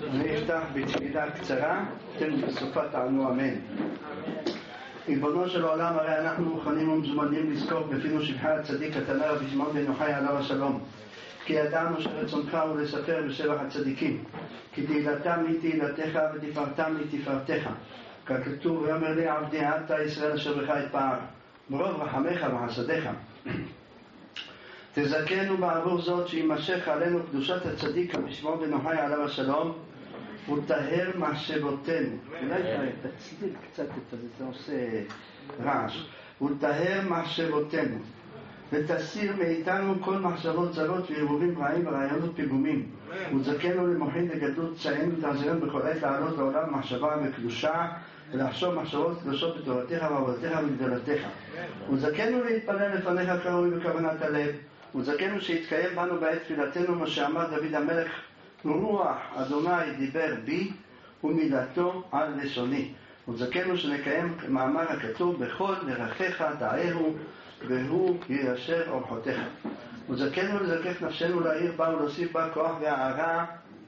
אני אפתח בתפילה קצרה, תן בסופה תענו אמן. ריבונו של עולם, הרי אנחנו מוכנים ומזומנים לזכור בפינו שבחי הצדיק התנא רבי שמעון בן יוחאי עליו השלום, כי ידענו שרצונך הוא לספר בשבח הצדיקים, כי תהילתם מתהילתך ותפארתם מתפארתך, ככתוב ויאמר לי עבדי אתה ישראל אשר בך אתפאר, ברוב רחמך וחסדיך. תזכנו בעבור זאת שימשך עלינו קדושת הצדיק רבי שמעון בן יוחאי עליו השלום, וטהר מחשבותינו. אולי תצליל קצת את זה עושה רעש. וטהר מחשבותינו, ותסיר מאיתנו כל מחשבות זרות וערבובים רעים ורעיונות פיגומים, וזכנו למוחין לגדלות צאנו ותעזרנו בכל עת לעלות לעולם מחשבה וקדושה, ולחשוב מחשבות קדושות בתורתך ועבודתך ובגדולתך. וזכנו להתפלל לפניך כראוי בכוונת הלב, וזכנו שיתקיים בנו בעת תפילתנו מה שאמר דוד המלך, רוח אדוני דיבר בי ומילתו על לשוני. וזכנו שנקיים מאמר הכתוב בכל דרכיך דעהו והוא יישר אורחותיך. וזכנו לזכך נפשנו להעיר בה ולהוסיף בה כוח והערה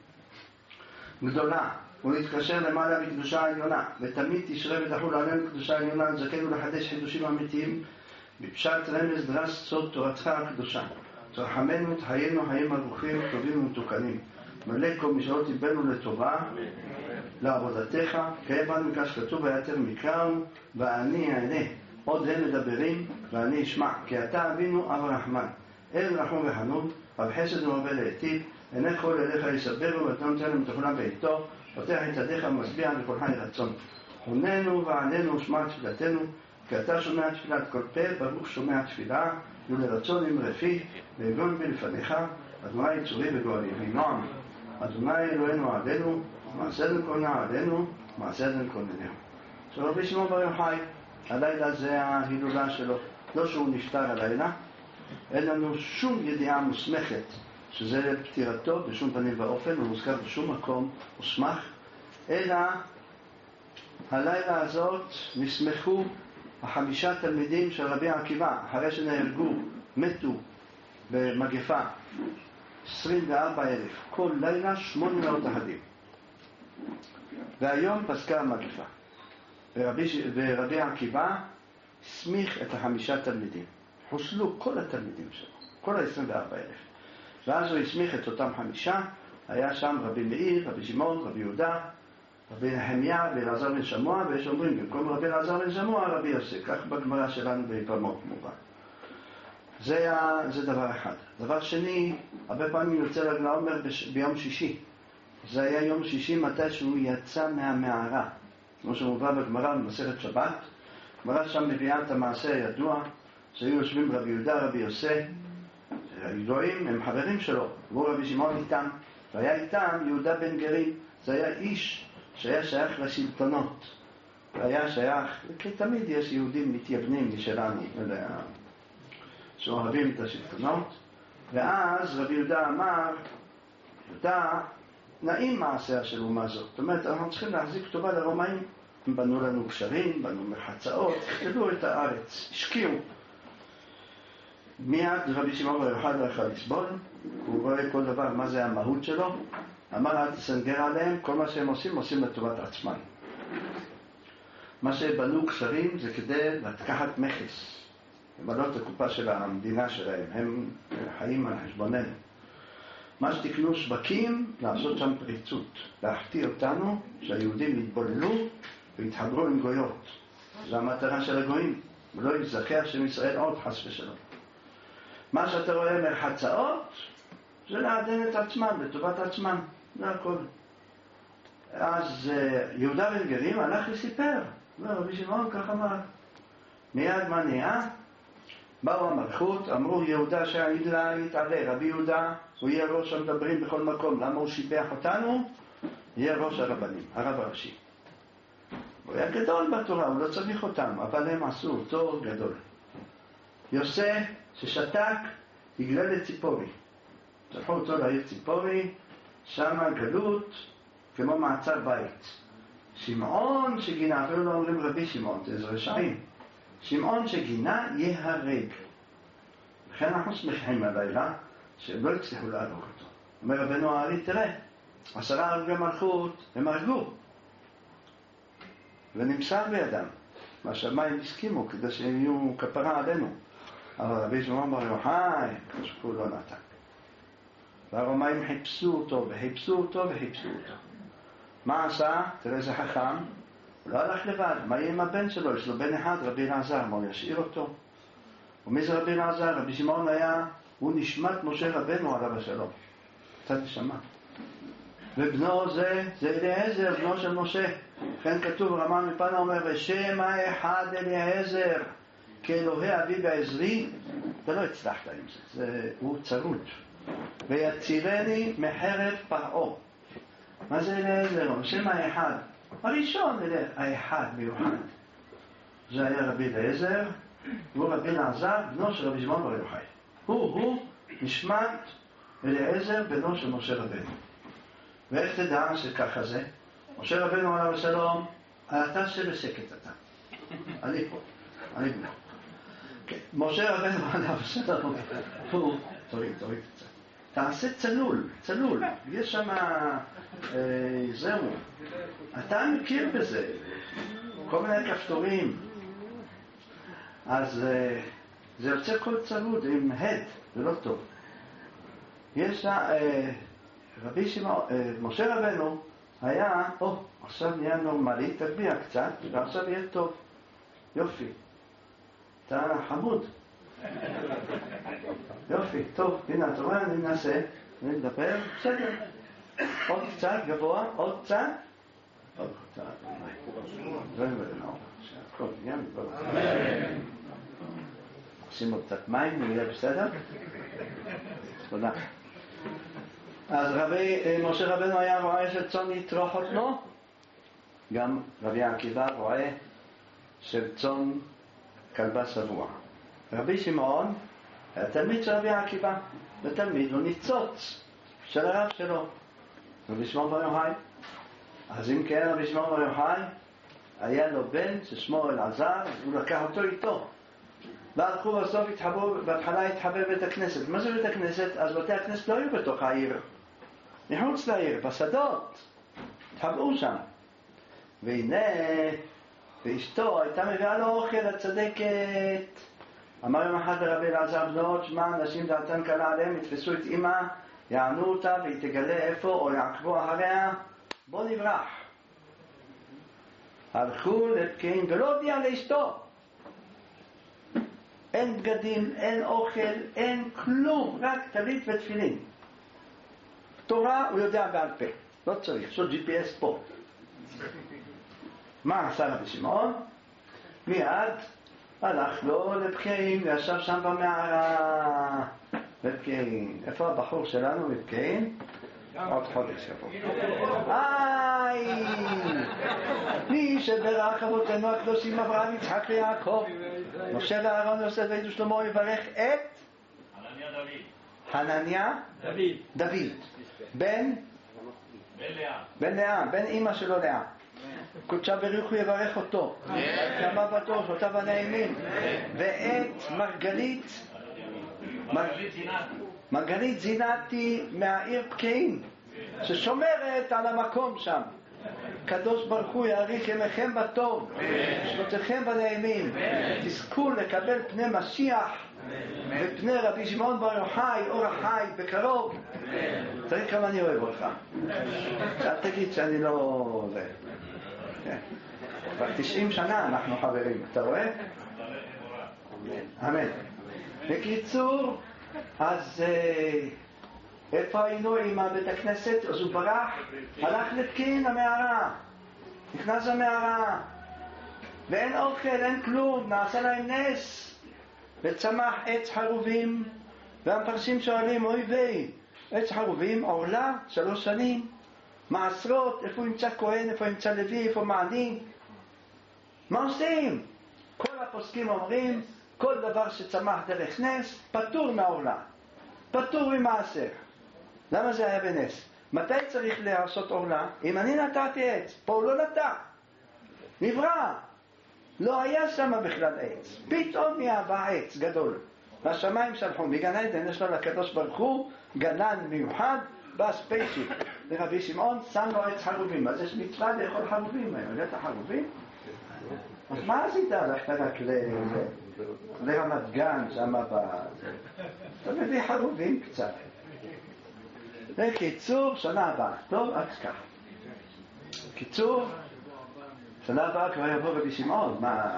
גדולה, ולהתקשר למעלה בקדושה העליונה, ותמיד תשרה ותחול עלינו קדושה העליונה. וזכנו לחדש חידושים אמיתיים בפשט רמז דרש סוד תורתך הקדושה. תרחמנו תחיינו חיים ארוכים טובים ומתוקנים, מלא כל משאלות ליבנו לטובה לעבודתך. קיים בנו מכך שכתוב ויתר מקראנו ואני אענה, עוד הם מדברים ואני אשמע, כי אתה אבינו אב רחמן אל רחום וחנון, רב חסד ומרבה להיטיב, עיני כל אליך יסברו ותנו נותן מתוכנם בעיתו, פותח את ידיך ומשביע בכל חי רצון. חוננו ועננו ושמע תפילתנו, כי אתה שומע תפילת כל פה, ברוך שומע תפילה, ולרצון עם רפי ויגון בלפניך, אדוני יצורי וגואלי ונועם. אדוני אלוהינו עלינו, מעשינו כל נע עלינו, מעשינו כל נענו. עכשיו רבי שמעון בר יוחאי, הלילה זה ההילולה שלו, לא שהוא נפטר הלילה, אין לנו שום ידיעה מוסמכת שזה פטירתו בשום פנים ואופן, הוא מוזכר בשום מקום מוסמך, אלא הלילה הזאת נסמכו 5 תלמידים של רבי עקיבא, אחרי שנהרגו, מתו במגפה 24,000, כל לילה 800 אחדים, והיום פסקה המגפה, ורבי עקיבא הסמיך את 5 תלמידים, חוסלו כל התלמידים שלו, כל 24,000, ואז הוא הסמיך את אותם 5, היה שם רבי מאיר, רבי שמעון, רבי יהודה, רבי נחמיה ואלעזר בן שמוע, ויש אומרים במקום רבי אלעזר בן שמוע רבי יוסי, כך בגמרא שלנו ביבמות מובן. זה דבר אחד. דבר שני, הרבה פעמים יוצא רגל העומר ביום שישי. זה היה יום שישי מתי שהוא יצא מהמערה, כמו שמובא בגמרא במסכת שבת. גמרא שם מביאה את המעשה הידוע שהיו יושבים רבי יהודה, רבי יוסי, הידועים הם חברים שלו, והוא רבי שמעון איתם, והיה איתם יהודה בן גרים. זה היה איש שהיה שייך לשלטונות, היה שייך, כי תמיד יש יהודים מתייבנים משלנו שאוהבים את השלטונות. ואז רבי יהודה אמר, יהודה, נעים מעשה של אומה זאת, זאת אומרת אנחנו צריכים להחזיק טובה לרומאים, הם בנו לנו קשרים, בנו מחצאות, כתבו את הארץ, השקיעו. מיד רבי שמעון בר יוחאי לא יכול לסבול, הוא רואה כל דבר מה זה המהות שלו, אמר אל תסנגר עליהם, כל מה שהם עושים לטובת עצמם. מה שבנו קשרים זה כדי לקחת מכס, למלא את הקופה של המדינה שלהם, הם חיים על חשבוננו. מה שתקנו שווקים, לעשות שם פריצות, להחטיא אותנו, שהיהודים יתבוללו ויתחברו עם גויות. זו המטרה של הגויים, ולא יזכר שם ישראל עוד חס ושלום. מה שאתה רואה מרחצאות, זה לעדן את עצמם, לטובת עצמם, זה הכל. אז יהודה בן גרים הלך וסיפר, רבי שמעון כך אמר. מיד מה נהיה? באו המלכות, אמרו יהודה שהעילה יתעלה, רבי יהודה הוא יהיה ראש המדברים בכל מקום, למה הוא שיבח אותנו? יהיה ראש הרבנים, הרב הראשי. הוא היה גדול בתורה, הוא לא צריך אותם, אבל הם עשו אותו גדול. יוסף ששתק יגלה לציפורי, שלחו אותו לעיר ציפורי, שם גלות כמו מעצר בית. שמעון שגינה, אפילו לא אומרים רבי שמעון, זה רשעים, שמעון שגינה יהרג. לכן אנחנו שמחים הלילה שהם לא הצליחו להרוג אותו. אומר רבנו הארי, תראה, 10 הרוגי מלכות הם הרגו, ונמסר בידם. והשמיים הסכימו כדי שהם יהיו כפרה עלינו. אבל רבי שמעון בר יוחאי, כשהוא לא נתן. והרומאים חיפשו אותו, וחיפשו אותו, וחיפשו אותו. מה עשה? תראה איזה חכם. הוא לא הלך לבד. מה יהיה עם הבן שלו? יש לו בן אחד, רבי אלעזר. מה הוא ישאיר אותו? ומי זה רבי אלעזר? רבי שמעון היה, הוא נשמת משה רבנו עליו השלום. קצת נשמה. ובנו זה אליעזר, בנו של משה. לכן כתוב, רמן מפנה אומר, ושם האחד אליעזר, כאלוהי אבי בעזרי. אתה לא הצלחת עם זה, הוא צרוד. ויצירני מחרב פרעה. מה זה אליעזר? שם האחד. הראשון האחד מיוחד. זה היה רבי אליעזר, והוא רבי אלעזר, בנו של רבי שמעון בר יוחאי. הוא נשמת אליעזר, בנו של משה רבנו. ואיך תדע שככה זה? משה רבנו עליו השלום, אתה שבשקט אתה. אני פה, אני בנו. משה רבנו עליו השלום, הוא, תוריד קצת. תעשה צלול. יש שם, זהו. אתה מכיר בזה. כל מיני כפתורים. אז זה יוצא כל צלול עם הד, זה לא טוב. יש רבי שמעון, משה רבנו היה, עכשיו נהיה נורמלי, תגביה קצת, ועכשיו יהיה טוב. יופי. אתה חמוד. יופי, טוב, הנה, אתה רואה, אני מנסה, אני מדבר, בסדר. עוד קצת, גבוה, עוד קצת. עוד קצת, הכל נהיה מדבר. עושים עוד קצת מים, נהיה בסדר? תודה. אז משה רבנו היה רואה שצאן יטרוף אותו, גם רבי עקיבא רואה שצאן כלבה שבוע. רבי שמעון היה תלמיד של רבי עקיבא, ותלמיד הוא ניצוץ של הרב שלו, רבי שמעון בר יוחאי. אז אם כן, רבי שמעון בר יוחאי היה לו בן ששמו אלעזר, הוא לקח אותו איתו. והלכו בסוף בהתחלה התחבר בית הכנסת. מה זה בית הכנסת? אז בתי הכנסת לא היו בתוך העיר, מחוץ לעיר, בשדות, התחברו שם. והנה, ואשתו הייתה מביאה לו אוכל הצדקת. אמר יום אחד לרבי אלעזר בנו, שמע, אנשים דעתן קלה עליהם, יתפסו את אמא, יענו אותה והיא תגלה איפה, או יעקבו אחריה, בוא נברח. הלכו לפקיעין ולא הודיע לאשתו. אין בגדים, אין אוכל, אין כלום, רק טלית ותפילין. תורה הוא יודע בעל פה, לא צריך, יש לו GPS פה. מה עשה רבי שמעון? מיד הלך לו לפקיעין וישב שם במערה. לפקיעין. איפה הבחור שלנו לפקיעין? עוד חודש יבוא. מי שברך אבותינו הקדושים אברהם יצחק ויעקב, משה ואהרון יוסף ועדו שלמה יברך את חנניה דוד בן לאה, בן אמא שלו לאה. קודשה בריך הוא יברך אותו, כמה בתור אותה הנעימים, ואת מרגלית זינתי מהעיר פקיעין, ששומרת על המקום שם. קדוש ברוך הוא יאריך ימיכם בטוב, שנותיכם בנעימים, תזכו לקבל פני משיח ופני רבי שמעון בר יוחאי אור החי בקרוב. תראי כמה אני אוהב אותך, אל תגיד שאני לא... כבר 90 שנה אנחנו חברים, אתה רואה? אמן. בקיצור, אז איפה היינו עם בית הכנסת? אז הוא ברח, הלך לפקיעין המערה, נכנס למערה, ואין אוכל, אין כלום, נעשה להם נס, וצמח עץ חרובים, והמפרשים שואלים, אוי ויי, עץ חרובים עורלה 3 שנים, מעשרות, איפה נמצא כהן, איפה נמצא לוי, איפה מעני, מה עושים? כל הפוסקים אומרים, כל דבר שצמח דרך נס, פטור מהעורלה, פטור ממעשר. למה זה היה בנס? מתי צריך לעשות עורלה? אם אני נטעתי עץ, פה הוא לא נטע, נברא, לא היה שם בכלל עץ, פתאום נהיה עץ גדול, והשמיים שלחו מגן עדן, יש לו לקדוש ברוך הוא גנן מיוחד בספיישי, לרבי שמעון, שם לו עץ חרובים. אז יש מצווה לאכול חרובים היום. הבאת חרובים? אז מה עשית? הלכת רק לרמת גן, שם אתה מביא חרובים קצת. בקיצור, שנה הבאה. טוב, עד כך. קיצור, שנה הבאה כבר יבוא רבי שמעון. מה?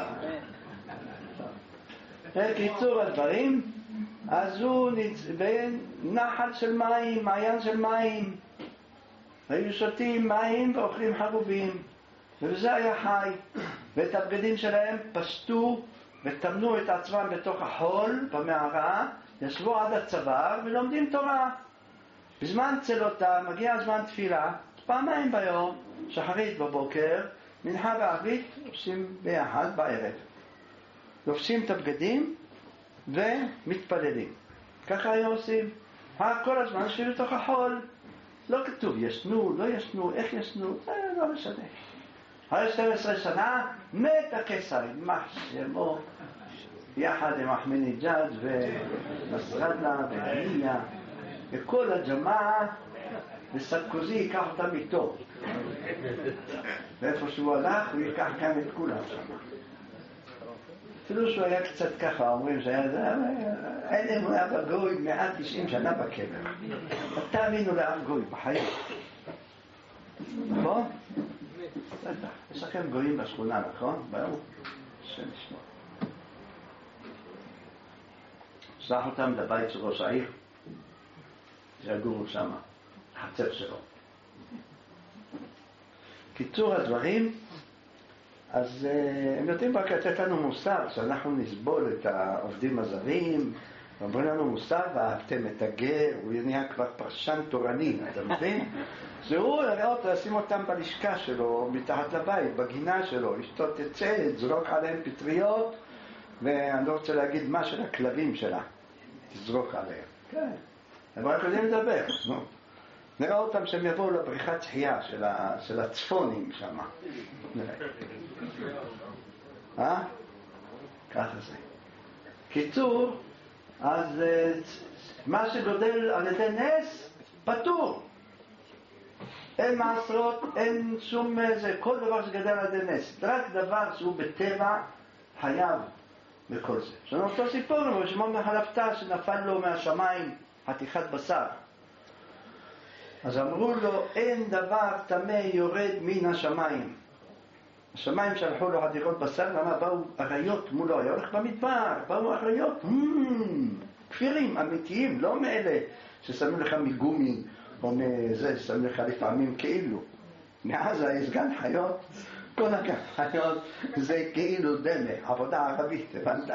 בקיצור הדברים, אז הוא בין נחל של מים, מעיין של מים. היו שותים מים ואוכלים חרובים. ובזה היה חי. ואת הבגדים שלהם פשטו וטמנו את עצמם בתוך החול במערה, ישבו עד הצוואר ולומדים תורה. בזמן צלותה מגיע הזמן תפילה, פעמיים ביום, שחרית בבוקר, מנחה וערבית, עושים ביחד בערב. לובשים את הבגדים ומתפללים. ככה היו עושים. כל הזמן יושבים בתוך החול. לא כתוב ישנו, לא ישנו, איך ישנו, זה לא משנה. אחרי 12 שנה מת הקיסר, יימח שמו, יחד עם אחמדינג'אד ונסראללה והנייה, וכל הג'מאעה, וסרקוזי ייקח אותם איתו. ואיפה שהוא הלך, הוא ייקח כאן את כולם שם. אפילו שהוא היה קצת ככה, אומרים שהיה אין אמונה בגוי 190 שנה בקבר. תאמינו לאף גוי בחיים. נכון? יש לכם גויים בשכונה, נכון? ברור. השם ישמור. שלח אותם לבית של ראש העיר, שיגורו שם, החצר שלו. קיצור הדברים, אז הם יודעים רק לתת לנו מוסר, שאנחנו נסבול את העובדים הזרים, ואומרים לנו מוסר, ואהבתם את הגר, הוא נהיה כבר פרשן תורני, אתה מבין? זהו לראות, לשים אותם בלשכה שלו, מתחת לבית, בגינה שלו, אשתו תצא, תזרוק עליהם פטריות, ואני לא רוצה להגיד מה של הכלבים שלה, תזרוק עליהם. כן, הם רק יודעים לדבר, נו. נראה אותם שהם יבואו לבריכת שחייה של הצפונים שם. ככה זה. קיצור, אז מה שגודל על ידי נס, פטור. אין מעשרות, אין שום זה, כל דבר שגדל על ידי נס. רק דבר שהוא בטבע חייב בכל זה. יש לנו אותו סיפור, שמעון בן חלפתא שנפל לו מהשמיים חתיכת בשר. אז אמרו לו, אין דבר טמא יורד מן השמיים. השמיים שלחו לו חתיכות בשר, למה באו אריות מולו, היה הולך במדבר, באו אריות, כפירים אמיתיים, לא מאלה ששמים לך מגומי, או מזה ששמים לך לפעמים כאילו. מעזה יש גן חיות, כל הגן חיות זה כאילו דמה, עבודה ערבית, הבנת?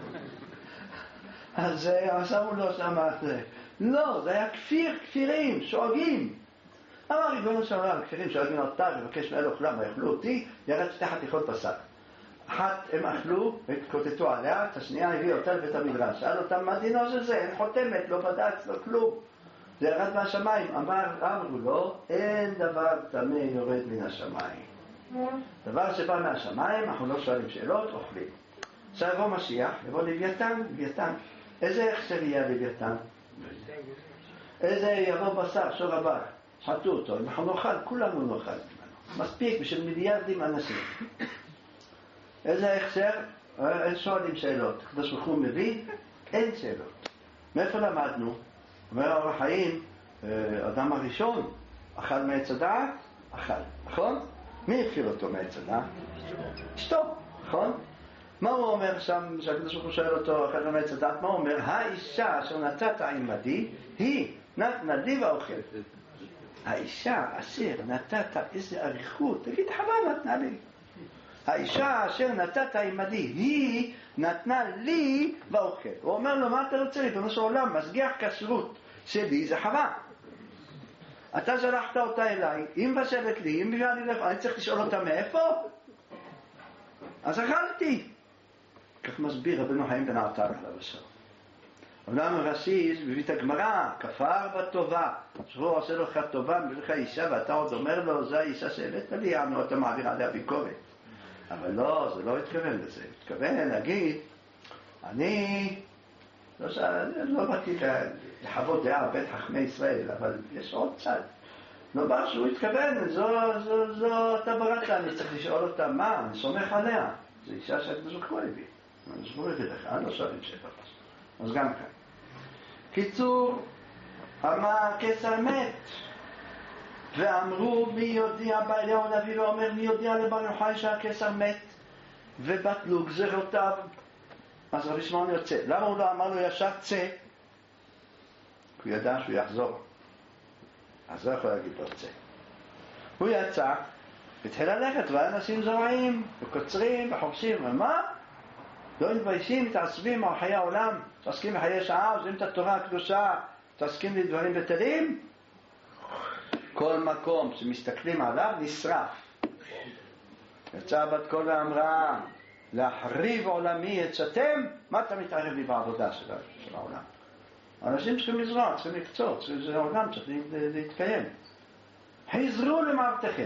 אז שמו לו שם, לא, זה היה כפירים, שואגים. אמר ריבונו של עולם, כפירים שואגים אותה, ובקש מאלו אוכלם, ויאכלו אותי, ירד 2 חתיכות בשר. אחת הם אכלו והתקוטטו עליה, את השנייה הביא אותה לבית המדרש. שאל אותם מה דינו של זה, אין חותמת, לא בד"ץ, לא כלום. זה ירד מהשמיים. אמרו לו, אין דבר טמא יורד מן השמיים. דבר שבא מהשמיים, אנחנו לא שואלים שאלות, אוכלים. עכשיו יבוא משיח, יבוא לוויתן. איזה הכשר יהיה לוויתן? איזה יבוא בשר, שור הבא, שחטו אותו, אנחנו נאכל, כולנו נאכל. מספיק בשביל מיליארדים אנשים. איזה הכשר? אין שואלים שאלות. הקדוש ברוך הוא מביא, אין שאלות. מאיפה למדנו? אומר אור החיים, אדם הראשון, אכל מעץ הדעת, אכל, נכון? מי הפעיל אותו מעץ הדעת? אשתו, נכון? מה הוא אומר שם, שהקדוש ברוך הוא שואל אותו, אכל מעץ הדעת, מה הוא אומר? האישה אשר נתת עמדי, היא נתנה לי ואוכל. האישה אשר נתת, איזה אריכות, תגיד חבל נתנה לי. האישה אשר נתת עמדי, היא נתנה לי ואוכל. הוא אומר לו, מה אתה רוצה? ריבונו של עולם, משגיח כשרות שלי זה חווה. אתה שלחת אותה אליי, אם בשלת לי, אם בגלל לי, אני צריך לשאול אותה מאיפה? אז אכלתי. כך מסביר רבנו חיים בן עטר עליו השלום. אמנם רש"י מביא את הגמרא, כפר בטובה, שהוא עושה לך טובה, מביא לך אישה, ואתה עוד אומר לו, זו האישה שהבאת לי, אתה מעביר עליה ביקורת. אבל לא, זה לא התכוון לזה. התכוון להגיד, אני לא באתי לחוות דעה בית חכמי ישראל, אבל יש עוד צד. נאמר שהוא התכוון, זו אתה בראת, אני צריך לשאול אותה מה, אני סומך עליה. זו אישה שהקדוש ברוך הוא הביא. הקדוש ברוך הוא הביא לך, אני לא שואלים שאלה. אז גם כאן. קיצור, אמר קיסר מת. ואמרו מי יודיע, אליהו הנביא ואומר מי יודיע לבר יוחאי שהקיסר מת ובטלו גזירותיו. אז רבי שמעון יוצא. למה הוא לא אמר לו ישר צא? הוא ידע שהוא יחזור. אז לא יכול להגיד לו צא. הוא יצא, התחיל ללכת, ואנשים זורעים וקוצרים וחורשים. ומה? לא מתביישים, מתעצבים על חיי העולם, מתעסקים בחיי שעה, עוזבים את התורה הקדושה, מתעסקים בדברים בטלים. כל מקום שמסתכלים עליו נשרף. יצאה בת קול ואמרה, להחריב עולמי עצתם, מה אתה מתערב לי בעבודה של העולם? אנשים צריכים לזרוע, צריכים לקצור, העולם צריך להתקיים. חזרו למעבדכם.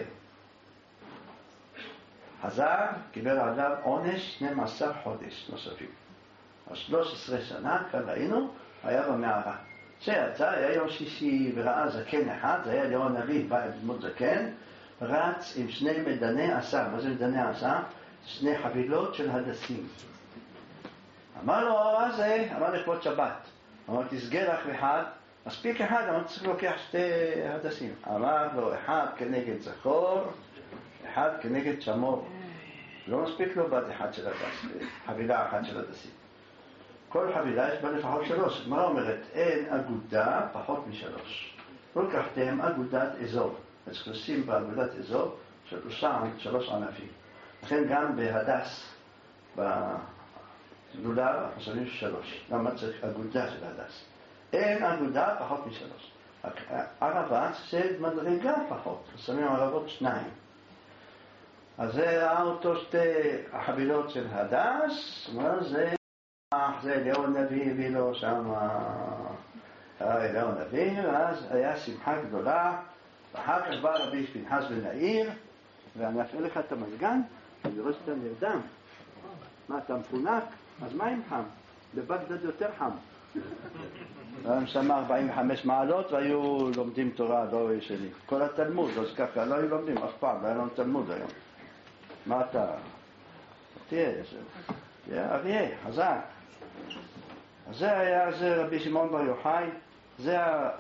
חזר, קיבל עליו עונש 12 חודש נוספים. 13 שנה, כאן ראינו, היה במערה. שיצא, היה יום שישי וראה זקן אחד, זה היה אליהו הנביא, בא ללמוד זקן, רץ עם 2 מדני עשר. מה זה מדני עשר? 2 חבילות של הדסים. אמר לו, מה זה? אמר לכבוד שבת. אמר, תסגר לך אחד, מספיק אחד, אמר, צריך לוקח 2 הדסים. אמר לו, אחד כנגד זכור, אחד כנגד שמור. לא מספיק לו בת אחד של הדס, חבילה אחת של הדסים. כל חבילה יש בה לפחות 3. הגמרא אומרת, אין אגודה פחות מ3. לא לקחתם אגודת אזור. צריך לשים באגודת אזור 3 ענפים. לכן גם בהדס, בגלולה, אנחנו שמים 3. למה צריך אגודה של הדס? אין אגודה פחות מ3. ערבה זה מדרגה פחות. שמים ערבות 2. אז זה ראה אותו 2 החבילות של הדס, זה אליהו הנביא הביא לו שם, אליהו הנביא, ואז היה שמחה גדולה, ואחר כך בא רבי פנחס בן יאיר, ואני אפעיל לך את המזגן, אני רואה שאתה נרדם. מה, אתה מפונק? אז מה אם חם? בבגדד יותר חם. הם שם 45 מעלות והיו לומדים תורה, לא ישנים. כל התלמוד, אז ככה, לא היו לומדים אף פעם, לא היה לנו תלמוד היום. מה אתה? תהיה אריה, חזק. אז זה היה, זה רבי שמעון בר יוחאי, זה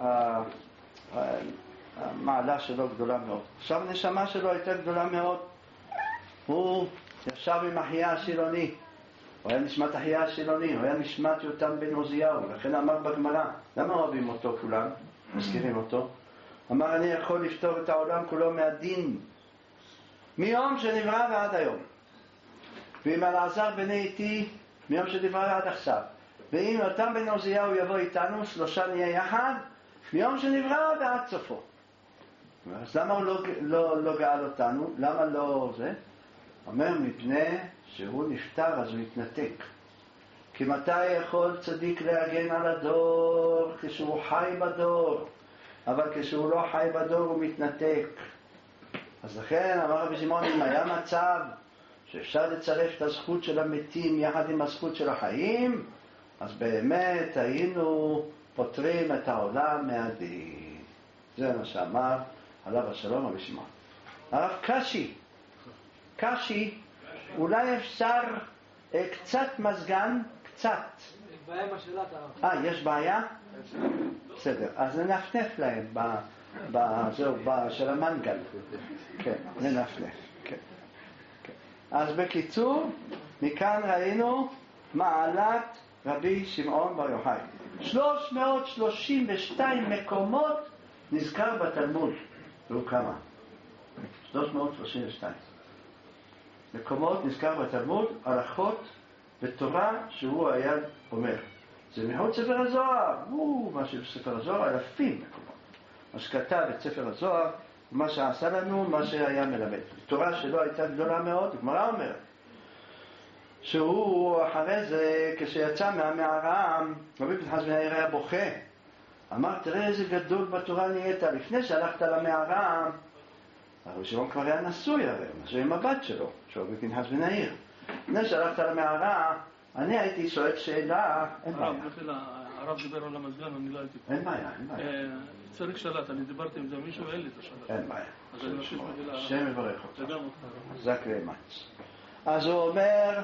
המעלה שלו גדולה מאוד. עכשיו הנשמה שלו הייתה גדולה מאוד. הוא ישב עם אחיה השילוני, הוא היה נשמת אחיה השילוני, הוא היה נשמת יותם בן עוזיהו, לכן אמר בגמרא, למה אוהבים אותו כולם? מזכירים אותו? אמר, אני יכול לפתור את העולם כולו מהדין, מיום שנברא ועד היום. ואם אלעזר בני איתי, מיום שנברא עד עכשיו. ואם יותם בן עוזיהו יבוא איתנו, 3 נהיה יחד, מיום שנברא ועד סופו. אז למה הוא לא גאל אותנו? למה לא זה? אומר, מפני שהוא נפטר אז הוא התנתק. כי מתי יכול צדיק להגן על הדור? כשהוא חי בדור. אבל כשהוא לא חי בדור הוא מתנתק. אז לכן אמר רבי שמעון, אם היה מצב שאפשר לצרף את הזכות של המתים יחד עם הזכות של החיים, אז באמת היינו פותרים את העולם מהדין. זה מה שאמר עליו השלום רבי שמעון. הרב קשי, אולי אפשר קצת מזגן, קצת. יש בעיה עם השאלת הרב. יש בעיה? בסדר, אז ננפנף להם של המנגל. כן, ננפנף. כן. אז בקיצור, מכאן ראינו מעלת רבי שמעון בר יוחאי. 332 מקומות נזכר בתלמוד. ראו כמה? 332 מקומות נזכר בתלמוד, הלכות בתורה שהוא היה אומר. זה מחוץ ספר הזוהר. מה שבספר הזוהר, 1000 מקומות. מה שכתב את ספר הזוהר, מה שעשה לנו, מה שהיה מלמד. תורה שלו הייתה גדולה מאוד, הגמרא אומרת. שהוא אחרי זה, כשיצא מהמערה, רבי פנחס בן יאיר היה בוכה. אמר, תראה איזה גדול בתורה נהיית. לפני שהלכת למערה, רבי שמעון כבר היה נשוי הרי, נשוי עם הבת שלו, רבי פנחס בן יאיר. לפני שהלכת למערה, אני הייתי שואל שאלה, אין בעיה. הרב דיבר על המזגן, אני לא הייתי פה. אין בעיה, אין בעיה. צריך שלט, אני דיברתי עם זה מישהו, אין לי את השלט. אין בעיה. אז אני מבקש מגילה. השם יברך אותך. וגם אותך. חזק ואמץ. אז הוא אומר,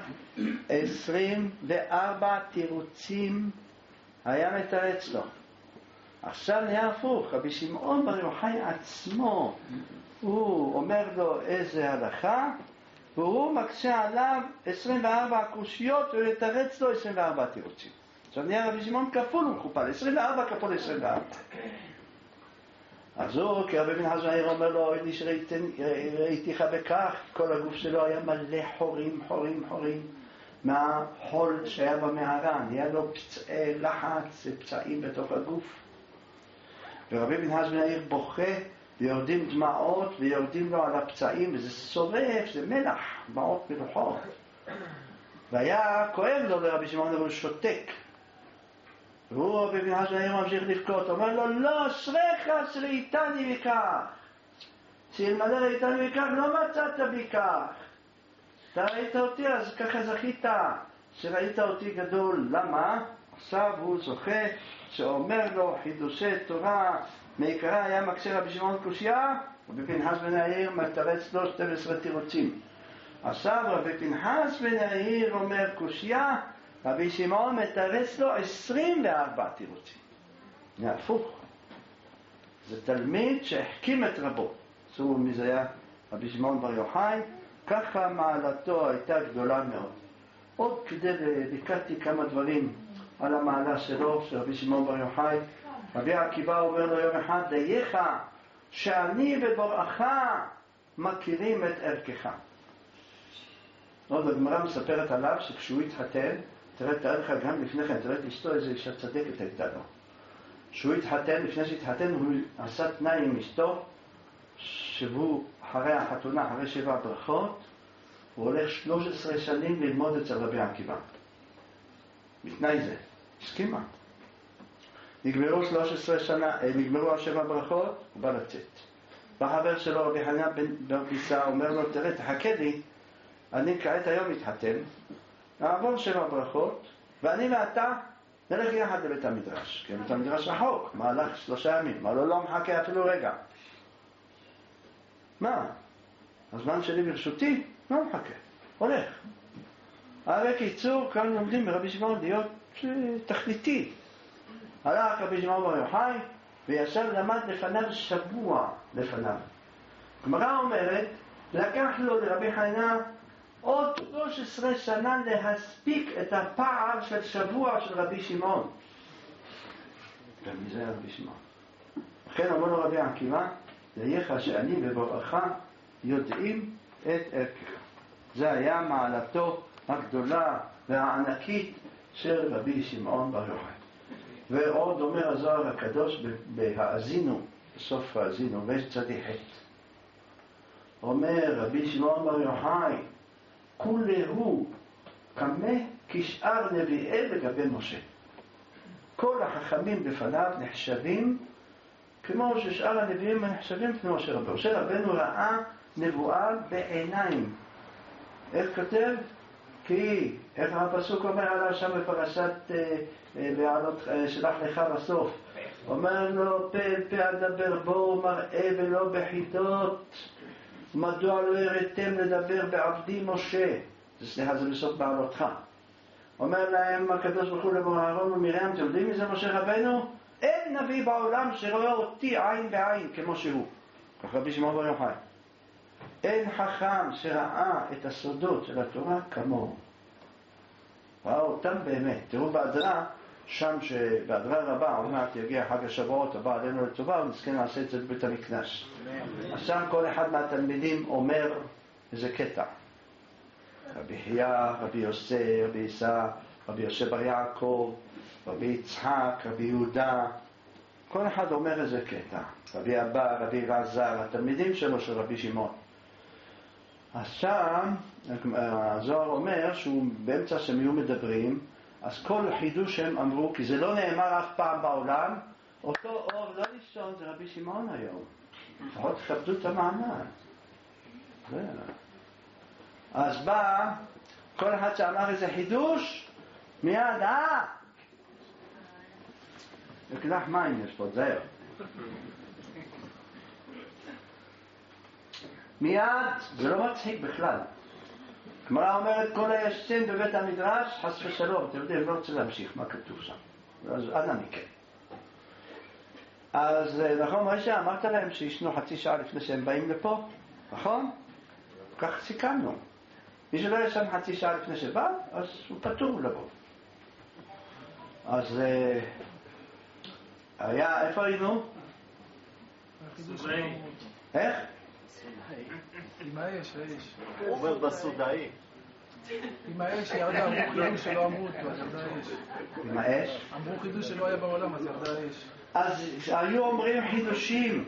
24 תירוצים היה מתרץ לו. עכשיו נהיה הפוך, רבי שמעון בר יוחאי עצמו, הוא אומר לו איזה הלכה, והוא מקשה עליו 24 קושיות ולתרץ לו 24 תירוצים. עכשיו נהיה רבי שמעון כפול ומכופל, 24 כפול 24. אז הוא, כי רבי פנחס בן יאיר אומר לו, איני שראיתיך בכך, כל הגוף שלו היה מלא חורים, חורים, חורים, מהחול שהיה במערה, נהיה לו פצעי לחץ, פצעים בתוך הגוף. ורבי פנחס בן יאיר בוכה, ויורדים דמעות, ויורדים לו על הפצעים, וזה שורף, זה מלח, דמעות מלוחות. והיה כואב לו לרבי שמעון, אבל הוא שותק. והוא רבי פנחס בן יאיר ממשיך לבכות, אומר לו, לא, אשריך שראיתני בכך. שאלמלא ראיתני בכך, לא מצאת בי כך. אתה ראית אותי, אז ככה זכית, שראית אותי גדול. למה? עכשיו הוא זוכה, שאומר לו חידושי תורה, מעיקרה היה מקשה רבי שמעון קושיה, רבי פנחס בן יאיר מתרץ לו 12 תירוצים. עכשיו רבי פנחס בן יאיר אומר קושיה, רבי שמעון מתרץ לו 24 תירוצים. זה הפוך. זה תלמיד שהחכים את רבו. זו מי זה היה רבי שמעון בר יוחאי, ככה מעלתו הייתה גדולה מאוד. עוד כדי לקחתי כמה דברים על המעלה שלו, של רבי שמעון בר יוחאי. רבי עקיבא אומר לו יום אחד, דייך שאני ובוראך מכירים את ערכך. עוד הגמרא מספרת עליו שכשהוא התחתן, תראה, תאר לך גם לפני כן, תראה את אשתו, איזו אישה צדקת הייתה לו. כשהוא התחתן, לפני שהתחתן, הוא עשה תנאי עם אשתו, שהוא אחרי החתונה, אחרי 7 ברכות, הוא הולך 13 שנים ללמוד אצל רבי עקיבא. בתנאי זה, הסכימה. נגמרו 13 שנה, נגמרו 7 ברכות, הוא בא לצאת. והחבר שלו, רבי חנינא בן ביסה, אומר לו, תראה, תחכה לי, אני כעת היום מתחתן, נעבור 7 ברכות, ואני ואתה נלך יחד לבית המדרש, כי בית המדרש רחוק, מהלך 3 ימים, מה לא מחכה אפילו רגע. מה? הזמן שלי ברשותי? לא מחכה, הולך. הרי קיצור, כאן לומדים ברבי שמעון להיות תכליתי. הלך רבי שמעון בר יוחאי, וישב למד לפניו שבוע לפניו. הגמרא אומרת, לקח לו לרבי חנינא עוד 13 שנה להספיק את הפער של שבוע של רבי שמעון. גם מזה רבי שמעון. לכן אומר לו רבי עקיבא, דייך שאני ובוראך יודעים את ערכך. זה היה מעלתו הגדולה והענקית של רבי שמעון בר יוחאי. ועוד אומר הזוהר הקדוש בהאזינו, בסוף האזינו, ויש צדיק חטא. אומר רבי שמעון בר יוחאי, כולהו כמה כשאר נביאי לגבי משה. כל החכמים בפניו נחשבים כמו ששאר הנביאים נחשבים כמו משה רבנו. משה רבנו ראה נבואה בעיניים. איך כותב? כי, איך הפסוק אומר עליו שם בפרשת שלח לך בסוף, אומר לו, פה אל פה אדבר בו מראה ולא בחידות, מדוע לא הראיתם לדבר בעבדי משה? סליחה, זה בסוף בעלותך. אומר להם הקדוש ברוך הוא לאהרון ומרים, אתם יודעים מי זה משה רבנו? אין נביא בעולם שרואה אותי עין בעין כמו שהוא. כך רבי שמעון בר יוחאי. אין חכם שראה את הסודות של התורה כמוהו. ראה אותם באמת. תראו בהדרה, שם שבהדרה רבה, עוד מעט יגיע חג השבועות הבא עלינו לטובה, ונזכה נעשה את זה בבית המקדש. אז שם כל אחד מהתלמידים אומר איזה קטע. רבי חייא, רבי יוסי, רבי עיסא, רבי יוסי בר יעקב, רבי יצחק, רבי יהודה, כל אחד אומר איזה קטע. רבי אבא, רבי אלעזר, התלמידים שלו של רבי שמעון. אז שם הזוהר אומר שהוא באמצע שהם יהיו מדברים, אז כל חידוש שהם אמרו, כי זה לא נאמר אף פעם בעולם, אותו אור לא לישון, זה רבי שמעון היום. לפחות תכבדו את המעמד. אז בא כל אחד שאמר איזה חידוש, מיד, אקדח מים יש פה, זהר. מיד, זה לא מצחיק בכלל. הגמרא אומרת, כל הישן בבית המדרש, חס ושלום, אתם יודעים, לא רוצה להמשיך מה כתוב שם. אז אנא מכם. אז נכון, משה, אמרת להם שישנו חצי שעה לפני שהם באים לפה, נכון? כך סיכמנו. מי שלא ישן חצי שעה לפני שבא, אז הוא פטור לבוא. אז היה, איפה היינו? איך? עם האש, האש. הוא אומר בסודאי. עם האש ירדה, אמרו חידוש שלא אמרו אותו, אז ירדה האש. עם האש? אמרו חידוש שלא היה בעולם, אז ירדה האש. אז היו אומרים חידושים,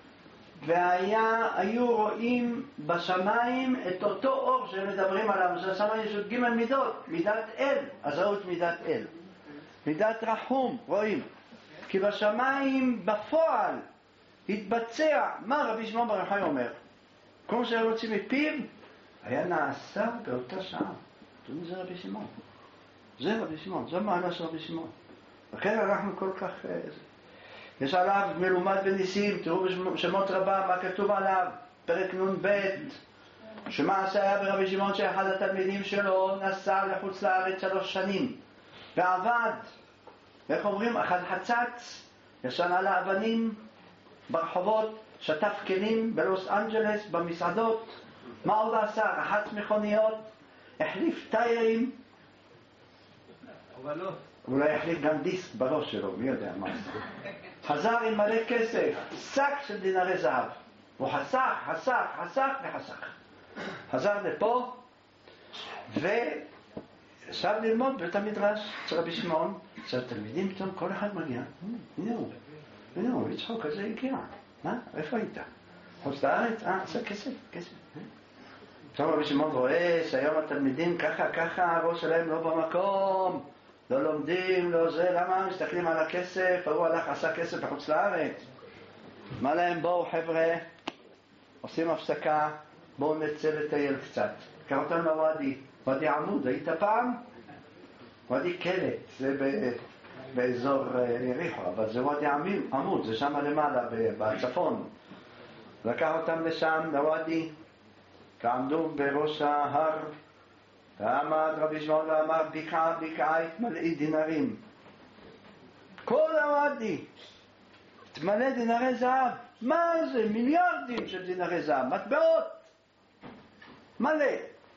והיו רואים בשמיים את אותו אור שהם מדברים עליו, שהשמיים יש עוד ג' מידות, מידת אל, אז ראו את מידת אל. מידת רחום, רואים. כי בשמיים בפועל התבצע, מה רבי שמעון בר יוחאי אומר? כל שהם רוצים מפיו, היה נעשה באותה שעה. זה רבי שמעון. זה רבי שמעון, זו מעלה של רבי שמעון. לכן אנחנו כל כך... יש עליו מלומד בניסים, תראו בשמות רבה מה כתוב עליו, פרק נ"ב, שמעשה היה ברבי שמעון שאחד התלמידים שלו נסע לחוץ לארץ 3 שנים, ועבד, איך אומרים, אכל חצץ, ישן על האבנים ברחובות, שטף כלים בלוס אנג'לס, במסעדות, מה עוד עשה? רחץ מכוניות, החליף טיירים, אבל לא. אולי החליף גם דיסק בראש שלו, מי יודע מה עשה. חזר עם מלא כסף, שק של דינרי זהב. הוא חסך. חזר לפה, ושב ללמוד בית המדרש של רבי שמעון. עכשיו תלמידים פתאום, כל אחד מגיע. הנה הוא, יצחוק הזה הגיע. מה? איפה היית? חוץ לארץ? עשה כסף. פתאום רבי שמעון רואה שהיום התלמידים ככה, הראש שלהם לא במקום. לא לומדים, לא זה, למה? מסתכלים על הכסף, הוא הלך, עשה כסף בחוץ לארץ. מה להם? בואו חבר'ה, עושים הפסקה, בואו נצא לטייל קצת. קרא אותנו לוואדי, ואדי עמוד, היית פעם? ואדי קלט, זה באזור יריחו, אבל זה ואדי עמוד, זה שם למעלה, בצפון. לקח אותם לשם, לוואדי, ועמדו בראש ההר, ועמד רבי שמעון ואמר, בקעה התמלאי דינרים. כל הוואדי תמלא דינרי זהב. מה זה? מיליארדים של דינרי זהב, מטבעות מלא.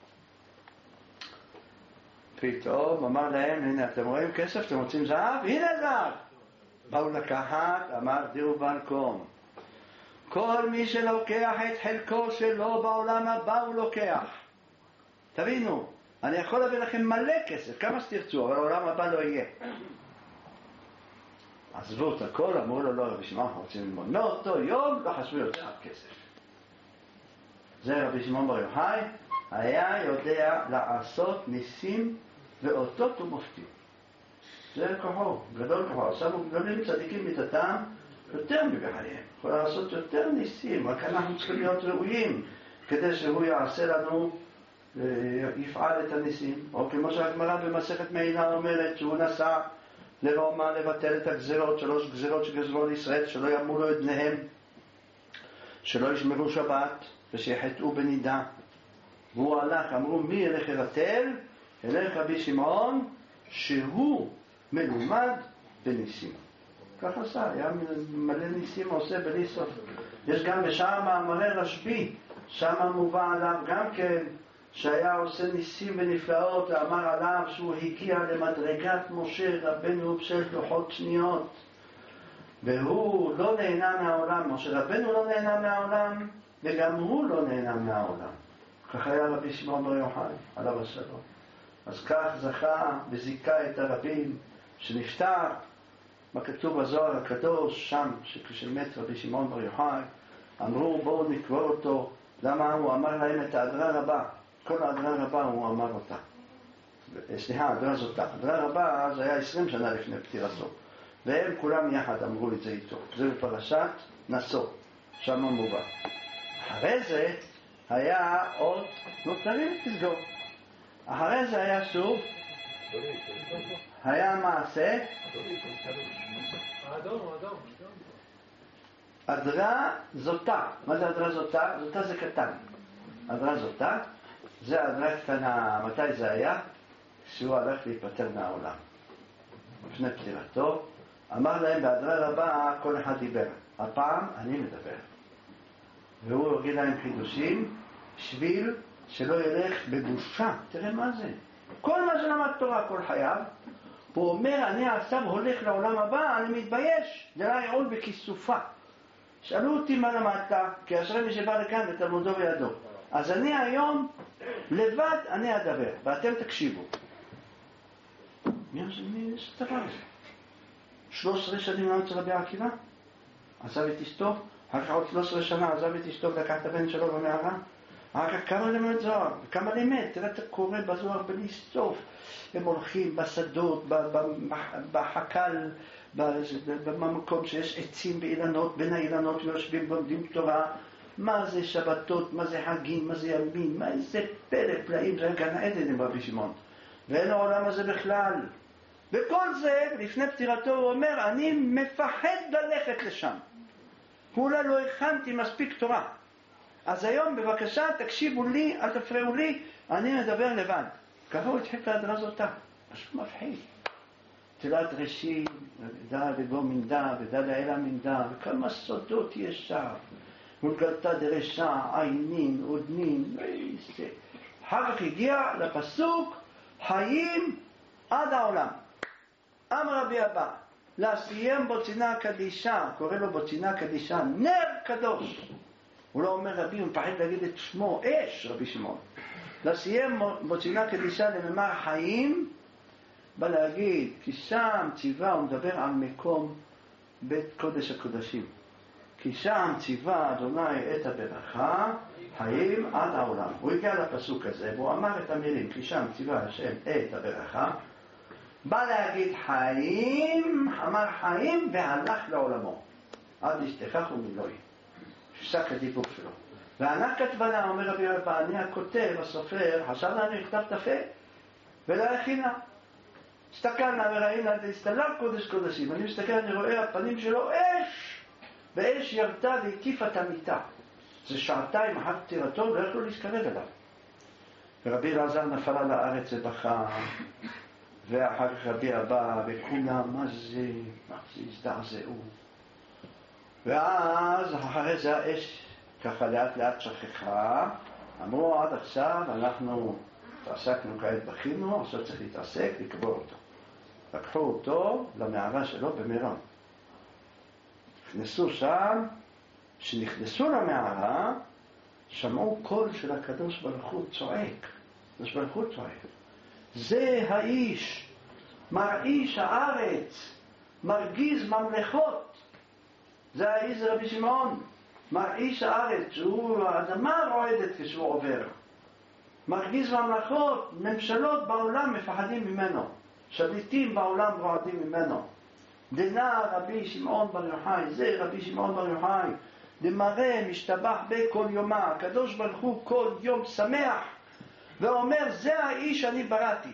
פתאום אמר להם, הנה אתם רואים כסף, אתם רוצים זהב? הנה זהב. באו לקחת, אמר דירו בנקום, כל מי שלוקח את חלקו שלו בעולם הבא הוא לוקח. תבינו, אני יכול להביא לכם מלא כסף, כמה שתרצו, אבל העולם הבא לא יהיה. עזבו את הכל, אמרו לו, לא רבי שמעון, אנחנו רוצים ללמוד. מאותו יום לא חשבו יותר כסף. זה רבי שמעון בר יוחאי, היה יודע לעשות ניסים ואותות ומופתים. זה כוחו, גדול כוחו. עשנו גדולים צדיקים מידתם יותר מבחייהם. יכול לעשות יותר ניסים, רק אנחנו צריכים להיות ראויים כדי שהוא יעשה לנו, יפעל את הניסים. או כמו שהגמרא במסכת מעילה אומרת שהוא נסע לרומא לבטל את הגזירות, 3 גזירות שגזרו על ישראל, שלא ימולו את בניהם, שלא ישמרו שבת ושיחטאו בנידה. והוא הלך, אמרו מי ילך לבטל? ילך רבי שמעון שהוא מלומד בניסים. כך עשה, היה מלא ניסים עושה בלי סוף. יש גם בשאר מאמרי רשב"י, שם מובא עליו גם כן שהיה עושה ניסים ונפלאות, ואמר עליו שהוא הגיע למדרגת משה רבנו בשל לוחות שניות, והוא לא נהנה מהעולם. משה רבנו לא נהנה מהעולם, וגם הוא לא נהנה מהעולם. כך היה רבי שמעון בר יוחאי עליו השלום. אז כך זכה וזיכה את הרבים שנפטר, מה כתוב בזוהר הקדוש שם, שכשמת רבי שמעון בר יוחאי, אמרו בואו נקבור אותו. למה? הוא אמר להם את ההדרה רבה, כל ההדרה רבה הוא אמר אותה. ההדרה זאתה. ההדרה רבה זה היה 20 שנה לפני פטירתו, והם כולם יחד אמרו את זה איתו. זה בפרשת נשוא, שם מובא. אחרי זה היה עוד, תסגור. אחרי זה היה שוב היה מעשה. אדרה זוטה. מה זה אדרה זוטה? זוטה זה קטן. אדרה זוטה זה אדרה קטנה. מתי זה היה? כשהוא הלך להיפטר מהעולם. לפני פטירתו, אמר להם באדרה רבה כל אחד דיבר. הפעם אני מדבר. והוא הוריד להם חידושים בשביל שלא ילך בבושה. תראה מה זה. כל מה שלמד תורה כל חייו, הוא אומר אני עכשיו הולך לעולם הבא, אני מתבייש. זה לא יעול בכיסופה. שאלו אותי מה למדת, כי אשרי מי שבא לכאן ותלמודו בידו. אז אני היום לבד אני אדבר, ואתם תקשיבו. מי זה דבר הזה? 13 שנים למד אצל רבי עקיבא, עזב את אשתו, אחר כך עוד 13 שנה עזב את אשתו ולקח את הבן שלו במערה, אחר כך כמה לימד זוהר, וכמה לימד, תראה אתה קורא בזוהר בלי סוף, הם הולכים בשדות, בחקל, במקום שיש עצים ואילנות, בין האילנות יושבים ולומדים תורה, מה זה שבתות, מה זה חגים, מה זה ימים, מה זה פלא פלאים, זה גן עדן עם רבי שמעון, ואין העולם הזה בכלל. וכל זה, לפני פטירתו הוא אומר, אני מפחד ללכת לשם. אולי לא הכנתי מספיק תורה. אז היום בבקשה תקשיבו לי, אל תפריעו לי, אני מדבר לבד. ככה הוא התחיל להדרה זוטה. משהו מפחיד. תלת ראשי, ודע ובו מנדה, ודע לאלה מנדה, וכמה סודות יש שם. ולגלתה דרשע, עיינים, עודנים, אחר כך הגיע לפסוק, חיים עד העולם. אמר רבי אבא, לסיים בו צינה קדישה, קורא לו בו צינה קדישה, נר קדוש. הוא לא אומר רבי, הוא מפחד להגיד את שמו, אש רבי שמעון. לסיים בו צינה קדישה לממר חיים, בא להגיד, כי שם ציווה, הוא מדבר על מקום בית קודש הקודשים. כי שם ציווה אדוני את הברכה, חיים עד העולם. הוא הגיע לפסוק הזה, והוא אמר את המילים, כי שם ציווה השם את הברכה, בא להגיד חיים, אמר חיים והלך לעולמו. עד ישתכח ומילוי. הפסק הדיבור שלו. וענה כתבנה, אומר רבי אבא, אני הכותב, הסופר, חשב לנו לכתב תפה, ולא הכינה. הסתכלנה וראינה, הסתלר קודש קודשים. אני מסתכל, אני רואה הפנים שלו אש, ואש ירתה והקיפה את המיטה. זה שעתיים אחר פטירתו, לא יכלו להתקרב אליו. ורבי אלעזר נפל על הארץ ובכה, ואחר כך רבי אבא, וכולם, מה זה הזדעזעו. ואז אחרי זה האש ככה לאט לאט שכחה, אמרו עד עכשיו אנחנו התעסקנו כעת בכינו, עכשיו צריך להתעסק, לקבור אותו. לקחו אותו למערה שלו במירון. נכנסו שם, כשנכנסו למערה, שמעו קול של הקדוש ברוך הוא צועק. הקדוש ברוך הוא צועק. זה האיש, מרעיש הארץ, מרגיז ממלכות. זה האיש רבי שמעון, מרעיש הארץ, האדמה רועדת כשהוא עובר. מרגיז ממלכות, ממשלות בעולם מפחדים ממנו. שליטים בעולם רועדים ממנו. דנה רבי שמעון בר יוחאי, זה רבי שמעון בר יוחאי, דמראה משתבח בכל יומה, הקדוש ברוך הוא כל יום שמח, ואומר זה האיש אני בראתי.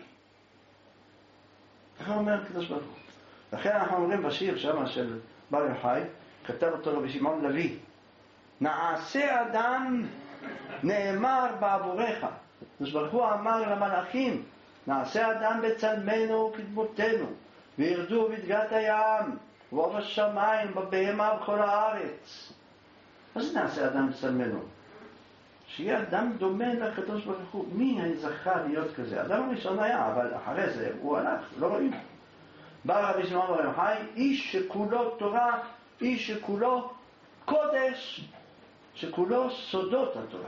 ככה אומר הקדוש ברוך הוא. לכן אנחנו אומרים בשיר שם של בר יוחאי, כתב אותו רבי שמעון לוי, נעשה אדם נאמר בעבורך. הקדוש ברוך הוא אמר למלאכים, נעשה אדם בצלמנו כדמותנו, וירדו בדגת הים, ובשמיים, בבהמה ובכל הארץ. אז נעשה אדם בצלמנו. שיהיה אדם דומה לקדוש ברוך הוא. מי זכה להיות כזה? אדם הראשון היה, אבל אחרי זה הוא הלך, לא רואים. בא רבי שמעון בר יוחאי, איש שכולו תורה, איש שכולו קודש, שכולו סודות התורה.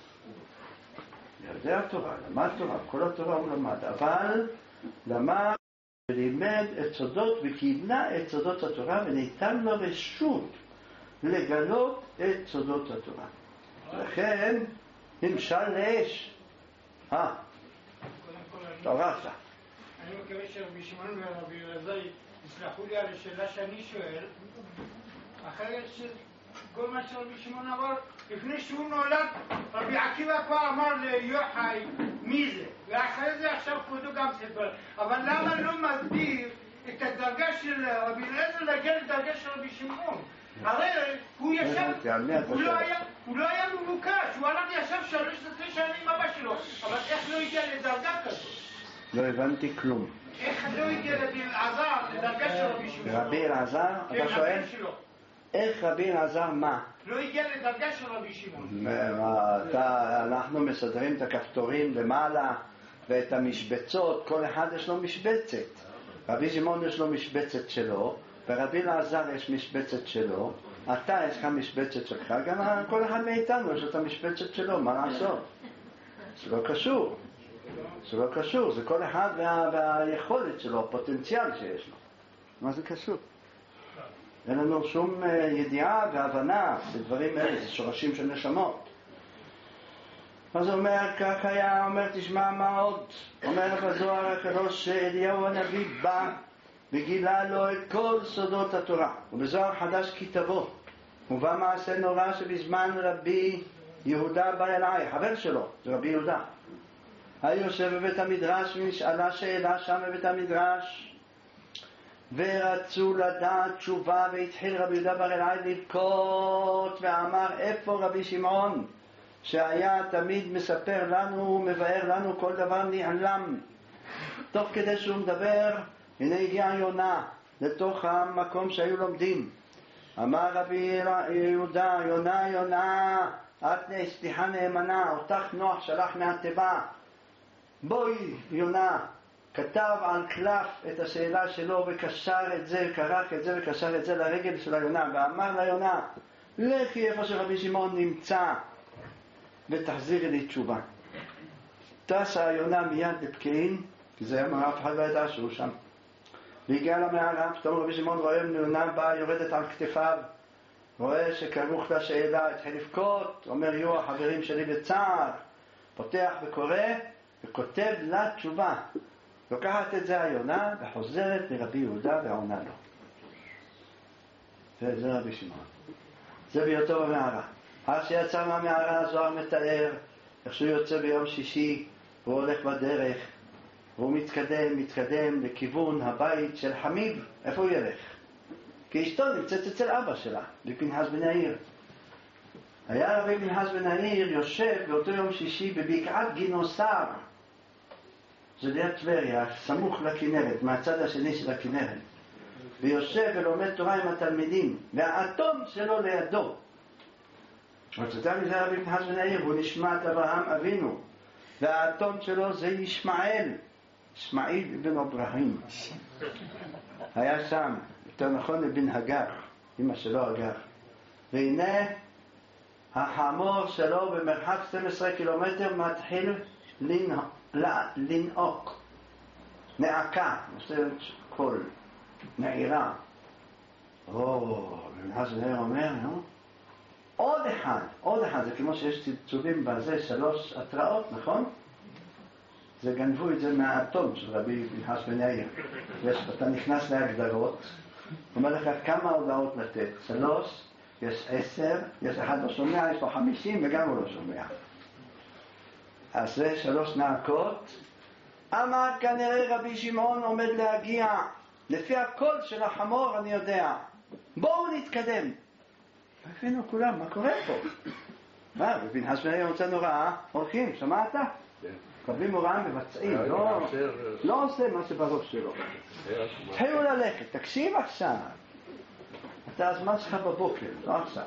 יודע התורה, למד תורה, כל התורה הוא למד, אבל למד ולימד את סודות וקיבלה את סודות התורה וניתן לו רשות לגלות את סודות התורה. לכן נמשל לאש. תורפת. אני מקווה שרבי שמעון ורבי אלעזר יסלחו לי על השאלה שאני שואל, אחרת כל מה שרבי שמעון אמר, לפני שהוא נולד, רבי עקיבא כבר אמר ליוחאי, מי זה, ואחרי זה עכשיו כבודו גם ספר, אבל למה לא מסביר את הדרגה של רבי אליעזר להגיע לדרגה של רבי שמעון? הרי הוא ישב, הוא לא היה מבוקש, הוא הלך ישב 13 שנים עם אבא שלו, אבל איך לא הגיע לדרגה כזאת? לא הבנתי כלום. איך לא הגיע רבי אלעזר לדרגה של רבי שמעון? רבי אלעזר? אתה שואל? איך רבי אלעזר מה? לא הגיע לדרגה של רבי שמעון. אנחנו מסדרים את הכפתורים למעלה ואת המשבצות, כל אחד יש לו משבצת. רבי שמעון יש לו משבצת שלו, ורבי אלעזר יש משבצת שלו, אתה יש לך משבצת שלך, גם כל אחד מאיתנו יש את המשבצת שלו, מה לעשות? זה לא קשור. זה לא קשור, זה כל אחד והיכולת שלו, הפוטנציאל שיש לו. מה זה קשור? אין לנו שום ידיעה והבנה בדברים האלה, זה שורשים של נשמות. אז הוא אומר, כך היה, אומר, תשמע מה עוד? אומר בזוהר הקדוש שאליהו הנביא בא וגילה לו את כל סודות התורה. ובזוהר חדש כתבו, ובא מעשה נורא שבזמן רבי יהודה בא אליי, חבר שלו, זה רבי יהודה. היה יושב בבית המדרש ונשאלה שאלה שם בבית המדרש, ורצו לדעת תשובה, והתחיל רבי יהודה בר אליי לבכות ואמר, איפה רבי שמעון שהיה תמיד מספר לנו ומבאר לנו כל דבר נעלם? תוך כדי שהוא מדבר, הנה הגיע יונה לתוך המקום שהיו לומדים. אמר רבי יהודה, יונה יונה, את סליחה נאמנה, אותך נוח שלח מהתיבה, בואי יונה. כתב על קלף את השאלה שלו וקשר את זה, קרח את זה וקשר את זה לרגל של היונה, ואמר ליונה, לכי איפה שרבי שמעון נמצא ותחזירי לי תשובה. טסה היונה מיד לפקיעין, כי זה היה אף אחד לא ידע שהוא שם, והגיע למערה. פתאום רבי שמעון רואה יונה באה יורדת על כתפיו, רואה שכרוך לשאלה, התחיל לבכות, אומר יהיו החברים שלי בצער, פותח וקורא וכותב לה תשובה. לוקחת את זה היונה וחוזרת לרבי יהודה ועונה לו. וזה רבי שמעון. זה בהיותו במערה. אז שיצא מהמערה, הזוהר מתאר איך שהוא יוצא ביום שישי, והוא הולך בדרך, והוא מתקדם לכיוון הבית של חמיב. איפה הוא ילך? כי אשתו נמצאת אצל אבא שלה, בפנחס בן יאיר. היה רבי פנחס בן יאיר יושב באותו יום שישי בבקעת גינוסר, זה ליד טבריה, סמוך לכנרת, מהצד השני של הכנרת, ויושב ולומד תורה עם התלמידים, והאתון שלו לידו. וצאתה מזה רבי פנחס בן יאיר, הוא נשמע את אברהם אבינו, והאתון שלו זה ישמעאל בן אברהם. היה שם, יותר נכון לבן הגר, אמא שלו הגר. והנה החמור שלו במרחק 12 קילומטר מתחיל לנעוק, נעקה, עושה קול, נעירה. פנחס בן יאיר אומר, עוד אחד, זה כמו שיש צלצולים בזה, 3 התראות, נכון? זה גנבו את זה מהאתון של רבי פנחס בן יאיר. אתה נכנס להגדרות, אומר לך כמה הודעות לתת, 3, יש 10, יש אחד לא שומע, יש לו 50 וגם הוא לא שומע. אז זה 3 נעקות. אמר כנראה רבי שמעון עומד להגיע, לפי הקול של החמור אני יודע, בואו נתקדם. הבינו כולם, מה קורה פה? רבי פנחס בן יאיר רוצה נוראה, הולכים, שמעת? קבלים הוראה מבצעים, לא עושה מה שבראש שלו. תחילו ללכת, תקשיב עכשיו. אתה הזמן שלך בבוקר, לא עכשיו.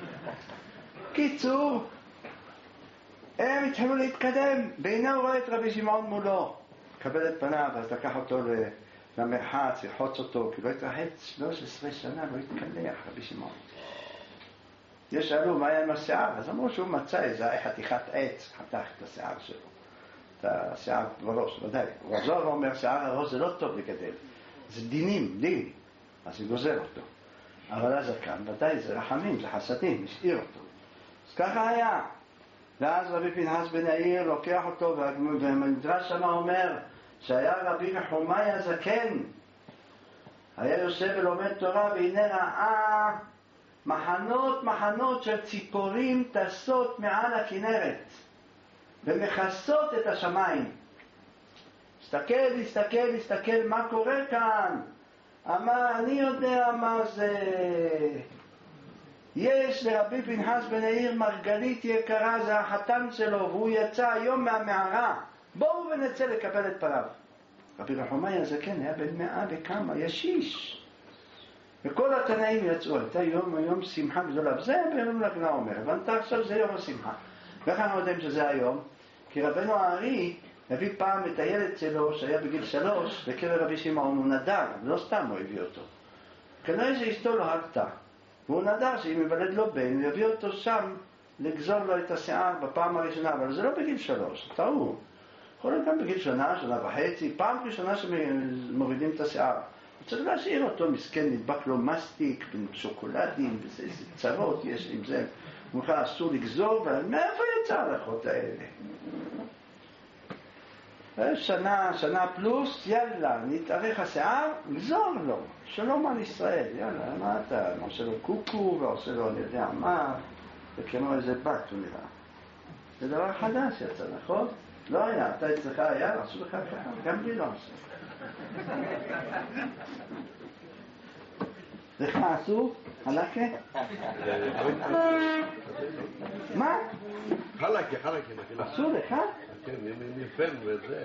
קיצור, הם התחילו להתקדם, והנה הוא רואה את רבי שמעון מולו. קבל את פניו, אז לקח אותו למרחץ, יחוץ אותו, כי לא התרחץ 13 שנה, לא התקלח רבי שמעון. יש שאלו מה היה עם השיער, אז אמרו שהוא מצא איזה חתיכת עץ, חתך את השיער שלו. את השיער בראש, ודאי. הוא עזור ואומר, שיער הראש זה לא טוב לגדל. זה דין. אז הוא גוזר אותו. אבל הזקן, ודאי, זה רחמים, זה חסדים, השאיר אותו. אז ככה היה. ואז רבי פנחס בן יאיר לוקח אותו, והמדרש שם אומר, שהיה רבי נחומי הזקן, היה יושב ולומד תורה, והנה ראה מחנות של ציפורים טסות מעל הכנרת. ומכסות את השמיים. הסתכל מה קורה כאן. אמר, אני יודע מה זה. יש לרבי פנחס בן יאיר מרגלית יקרה, זה החתן שלו, והוא יצא היום מהמערה. בואו ונצא לקבל את פניו. רבי רחומי הזקן היה בן 100 וכמה, ישיש. וכל התנאים יצאו, הייתה היום שמחה גדולה. וזה היה ביום ל"ג בעומר, הבנת עכשיו זה יום השמחה. ואיך אנחנו יודעים שזה היום? כי רבנו הארי הביא פעם את הילד שלו שהיה בגיל 3 לקבר רבי שמעון, הוא נדר, לא סתם הוא הביא אותו. כנראה שאשתו לא הגתה, והוא נדר שאם יוולד לו בן, הוא יביא אותו שם לגזור לו את השיער בפעם הראשונה, אבל זה לא בגיל 3, טעו. יכול להיות גם בגיל שנה וחצי, פעם ראשונה שמורידים את השיער. הוא צריך להשאיר אותו, מסכן, נדבק לו מסטיק, שוקולדים, וזה צרות יש עם זה. הוא אומר, אסור לגזור, ומאיפה יצא הלכות האלה? שנה פלוס, יאללה, נתארך השיער, גזור לו, שלום על ישראל, יאללה, מה אתה, עושה לו קוקו, ועושה לו, אני יודע מה, וכמו איזה בת הוא נראה. זה דבר חדש יצא, נכון? לא היה, אתה אצלך היה, עשו לך ככה, גם לי לא עשו. לך עשו? חלקה? מה? חלקה. עשו לך? כן, נפן וזה...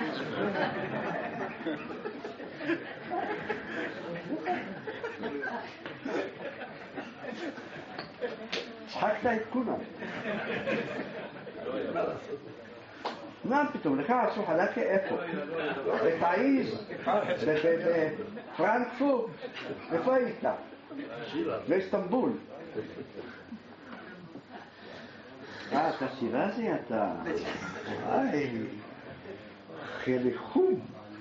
שחקת את כולם. מה פתאום, לך עשו חלקה איפה? בפריז? בפרנקפורט? איפה היית? באיסטנבול. אתה שירזי אתה? חליחום,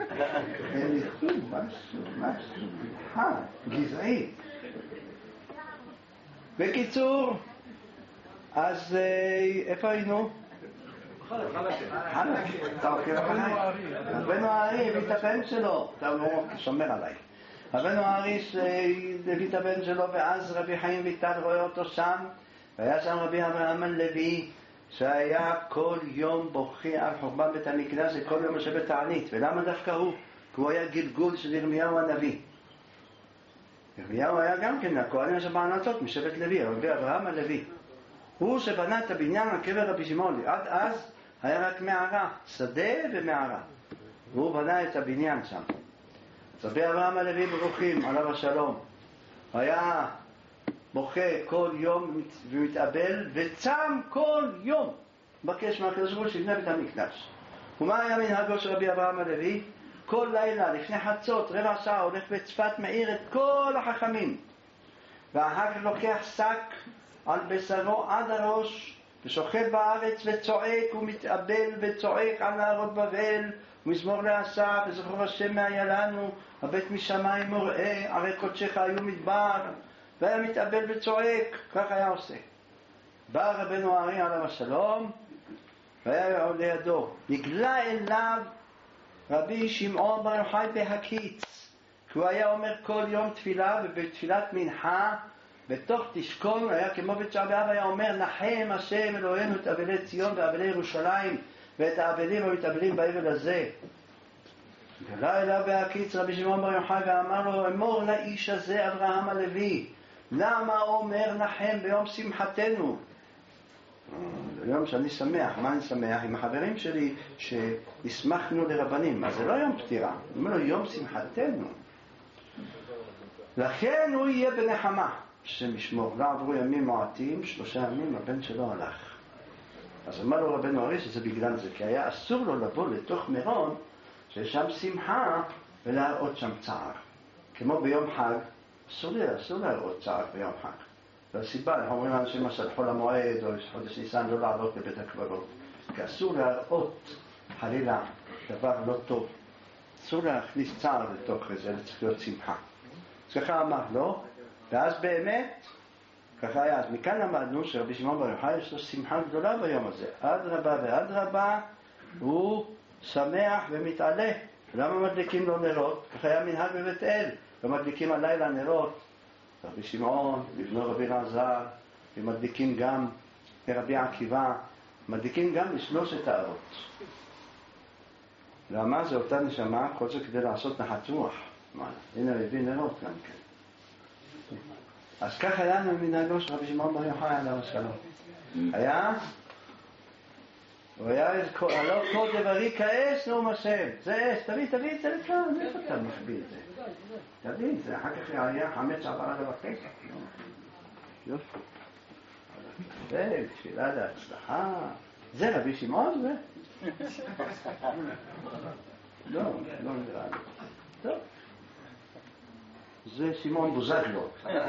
משהו, גזעי. בקיצור, אז איפה היינו? רבנו הארי הביא את הבן שלו, אתה לא שומר עליי. רבנו הארי הביא את הבן שלו, ואז רבי חיים ויטל רואה אותו שם, והיה שם רבי אברהם הלוי, שהיה כל יום בוכה על חורבן בית המקדש, וכל יום יושב בתענית. ולמה דווקא הוא? כי הוא היה גלגול של ירמיהו הנביא. ירמיהו היה גם כן מהכהנים שבענתות משבט לוי, רבי אברהם הלוי. הוא שבנה את הבניין על קבר רבי שמעון. עד אז היה רק מערה, שדה ומערה. והוא בנה את הבניין שם. רבי אברהם הלוי ברוכים, עליו השלום. היה בוכה כל יום ומתאבל וצם כל יום. מבקש מהקדוש ברוך הוא שיבנה בית המקדש. ומה היה מנהגו של רבי אברהם הלוי? כל לילה לפני חצות, רבע שעה, הולך בצפת, מאיר את כל החכמים. ואחר כך לוקח שק על בשרו עד הראש, ושוכב בארץ וצועק ומתאבל וצועק על נהרות בבל, ומזמור לאסף, וזכור השם היה לנו, הבית משמיים מוראה, הרי קודשך היו מדבר, והיה מתאבל וצועק, כך היה עושה. בא רבנו הארי עליו השלום, והיה לידו, נגלה אליו רבי שמעון בר יוחאי בהקיץ, כי הוא היה אומר כל יום תפילה, ובתפילת מנחה, בתוך תשכון, היה כמו בתשעה באב, היה אומר, נחם השם אלוהינו את אבלי ציון ואבלי ירושלים, ואת האבלים המתאבלים באבל הזה. גלה אליו בהקיץ רבי שמעון בר יוחאי ואמר לו, אמור לאיש הזה אברהם הלוי, למה אומר נחם ביום שמחתנו? ביום שאני שמח, מה אני שמח? עם החברים שלי שהסמכנו לרבנים, אז זה לא יום פטירה, הוא אומר לו יום שמחתנו. לכן הוא יהיה בנחמה, שמשמור, לא עברו ימים מועטים, 3 ימים הבן שלו הלך. אז אמר לו רבנו הארי שזה בגלל זה, כי היה אסור לו לבוא לתוך מירון שיש שם שמחה ולהראות שם צער. כמו ביום חג, אסור להראות צער ביום חג. והסיבה, אנחנו אומרים לאנשים משל חול המועד או חודש ניסן לא לעלות לבית הקברות, כי אסור להראות חלילה דבר לא טוב. אסור להכניס צער לתוך זה, זה צריך להיות שמחה. אז ככה אמר לו, ואז באמת, ככה היה. אז מכאן למדנו שרבי שמעון בר יוחאי יש לו שמחה גדולה ביום הזה. אדרבה ואדרבה, הוא שמח ומתעלה. למה מדליקים לו נרות? ככה היה מנהג בבית אל. ומדליקים הלילה נרות. רבי שמעון, לבנו רבי אלעזר, ומדליקים גם רבי עקיבא, מדליקים גם לשלושת האורות. למה זה אותה נשמה? כל זה כדי לעשות נחת רוח. הנה הביא נרות גם כן. אז כך היה לנו מנהגו של רבי שמעון בר יוחאי עליו השלום. הוא היה לא כל דברי כאש נאום השם. זה אש, תביא את זה לכאן, איפה אתה מחביא את זה? תביא את זה, אחר כך היה חמץ שעבר עליו הפסח. יופי. זה תפילה להצלחה. זה רבי שמעון זה? לא נראה לי. טוב. זה שמעון בוזגלו.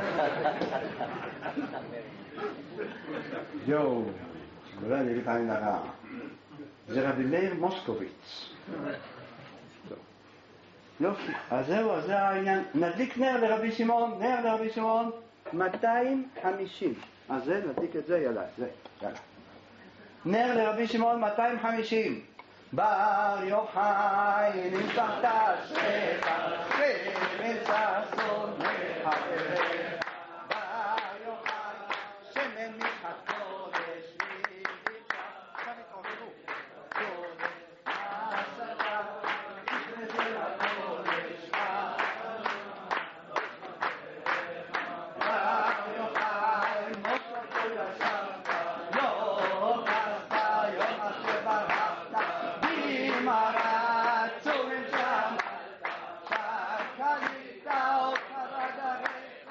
יואו, אולי אני אגיד עין הרע. זה רבי מאיר מוסקוביץ. יופי, אז זהו, אז זה העניין. נדליק נר לרבי שמעון, 250. אז זה, נדליק את זה, יאללה. נר לרבי שמעון 250. בר יוחאי נמשכת אשריך ומצאסון מחפריך. בר יוחאי שמן משחת קודש וידידך. עכשיו התעוררו. קודש הסתה נזל הקודש. בר יוחאי מוסר כל ישבת לא כסת יום אשר ברחת מרת צורים שם שקלית אותך בדרך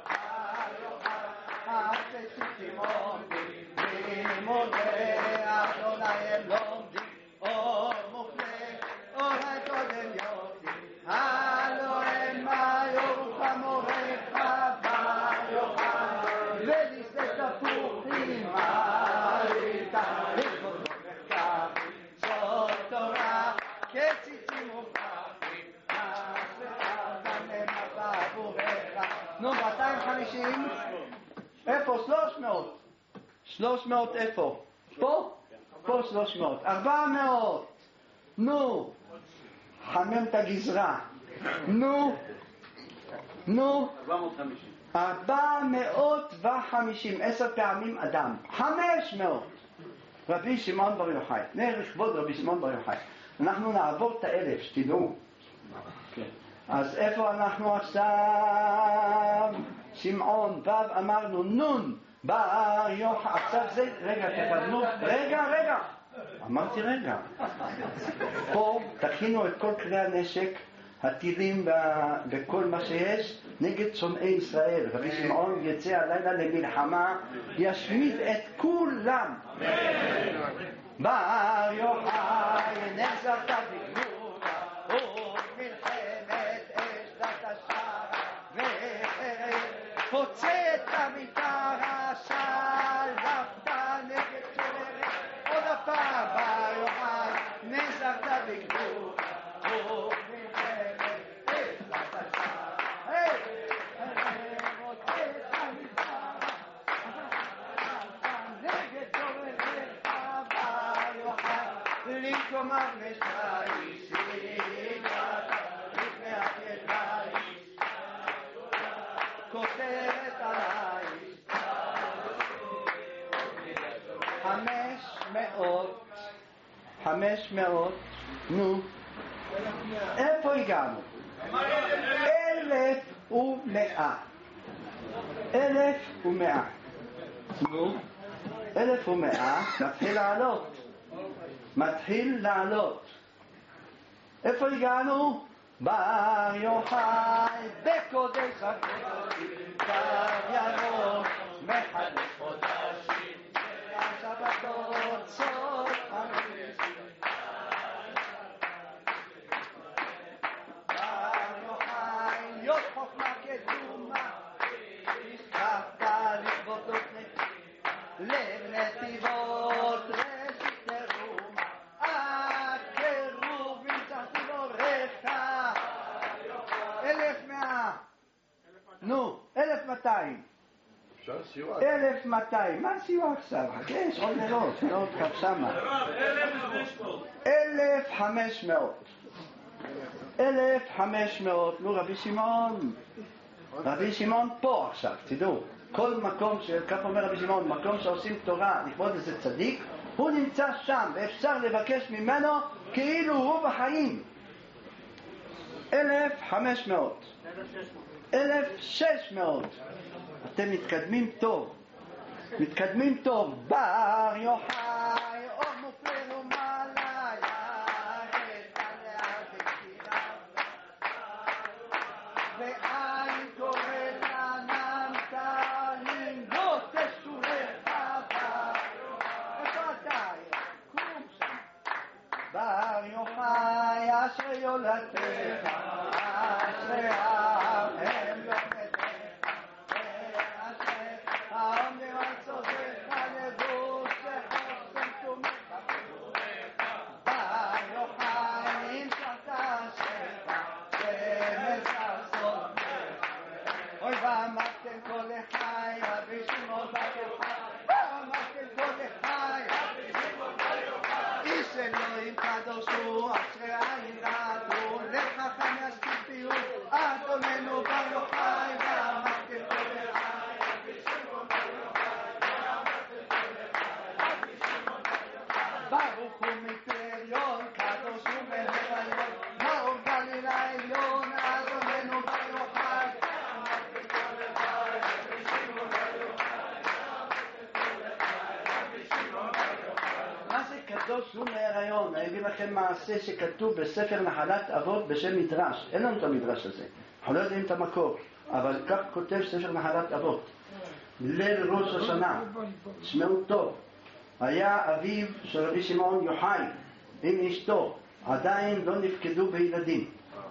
השימון לימודי אדוני הם לומדים אור מופלא אור הקודם יופי הלא הם היו חמורך בר יוחאי ולשדה תפוחים היית לכבוד מחקר זאת תורה כציצים ופחים אשריך למטה עבורך. נו 250 איפה? 300 300 איפה? פה 300 400 נו חמם את הגזרה נו 450 10 פעמים אדם 500 רבי שמעון בר יוחאי. נר לכבוד רבי שמעון בר יוחאי. אנחנו נעבור את 1000 שתדעו. אז איפה אנחנו עכשיו? שמעון ו' אמרנו נון בר יוחאי. עכשיו זה רגע תכוונו רגע אמרתי רגע פה תכינו את כל כלי הנשק הטילים וכל מה שיש נגד שונאי ישראל. רבי שמעון יצא הלילה למלחמה ישמיד את כולם. בר יוחאי נזרת בגבורה ומלחמת אש דת השער וחרב פוצץ המטרה שלפת נגד צוררת עוד הפעם. בר יוחאי נזרת בגבורה ומלחמת אש דת השער פוצץ המטרה נגד צוררת ליקומר משאיש ליגת לפני הידייש כותרת עלייש 500 נו איפה הגענו? 1100 נו 1100 מתחיל לעלות. איפה הגענו? בר יוחאי בקודש הקודשים קו ירוק מחדש חודשים השבתות סוד חמישים. בר יוחאי יוד חוכמה כדומה הסתפת לכבודות לב נתיבות ראשית תרומה הקירוב נמצאתי בורך 1100 נו 1200 1200 מה סיוע עכשיו? יש עוד נרות נרות קו שמה 1500 נו רבי שמעון פה עכשיו תדעו כל מקום, כך אומר רבי שמעון, מקום שעושים תורה לכבוד איזה צדיק, הוא נמצא שם, ואפשר לבקש ממנו כאילו הוא בחיים. 1500, 1600. אתם מתקדמים טוב, מתקדמים טוב. בר יוחאי אור מופלא ומעלה יחד עליה דקתירה ועין קוראת לענן תלים לא תשולך עבר. איפה אתה? קום שם. בר יוחאי אשרי יולדתך אשרי הם יולדתך ואשרי העומדים על צודך לבושך חוסן תומך בר יוחאי נמשכת אשריך שמש ארצות אוי ואמרתם כל לחי רבי שמעון בר יוחאי ואמרתם כל לחי רבי שמעון בר יוחאי איש אלוהים קדוש הוא אשרי עין רדו לחכם יספיו אדוננו בר יוחאי ואמרתם כל לחי רבי שמעון בר יוחאי ואמרתם כל לחי רבי שמעון בר יוחאי ברוך הוא מפריון קדוש הוא בהיריון מאור גליל העליון אדוננו בר יוחאי ואמרתם כל לחי רבי שמעון בר יוחאי ואמרתם כל לחי רבי שמעון בר יוחאי. מה זה קדוש הוא מהיריון? אני אגיד לכם מעשה שכתוב בספר נחלת אבות בשם מדרש. אין לנו את המדרש הזה, אנחנו לא יודעים את המקור, אבל כך כותב ספר נחלת אבות. ליל ראש השנה, תשמעו טוב, היה אביו של רבי שמעון יוחאי עם אשתו, עדיין לא נפקדו בילדים,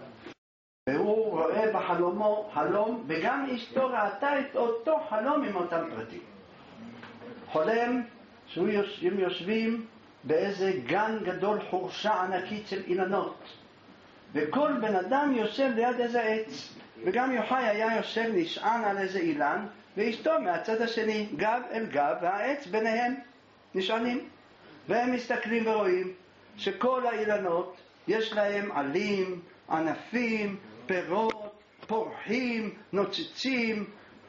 והוא רואה בחלומו חלום, וגם אשתו ראתה את אותו חלום עם אותם פרטים. חולם שהם יושבים באיזה גן גדול, חורשה ענקית של אילנות, וכל בן אדם יושב ליד איזה עץ, וגם יוחאי היה יושב נשען על איזה אילן, ואשתו מהצד השני, גב אל גב, והעץ ביניהם נשענים, והם מסתכלים ורואים שכל האילנות יש להם עלים, ענפים, פירות, פורחים, נוצצים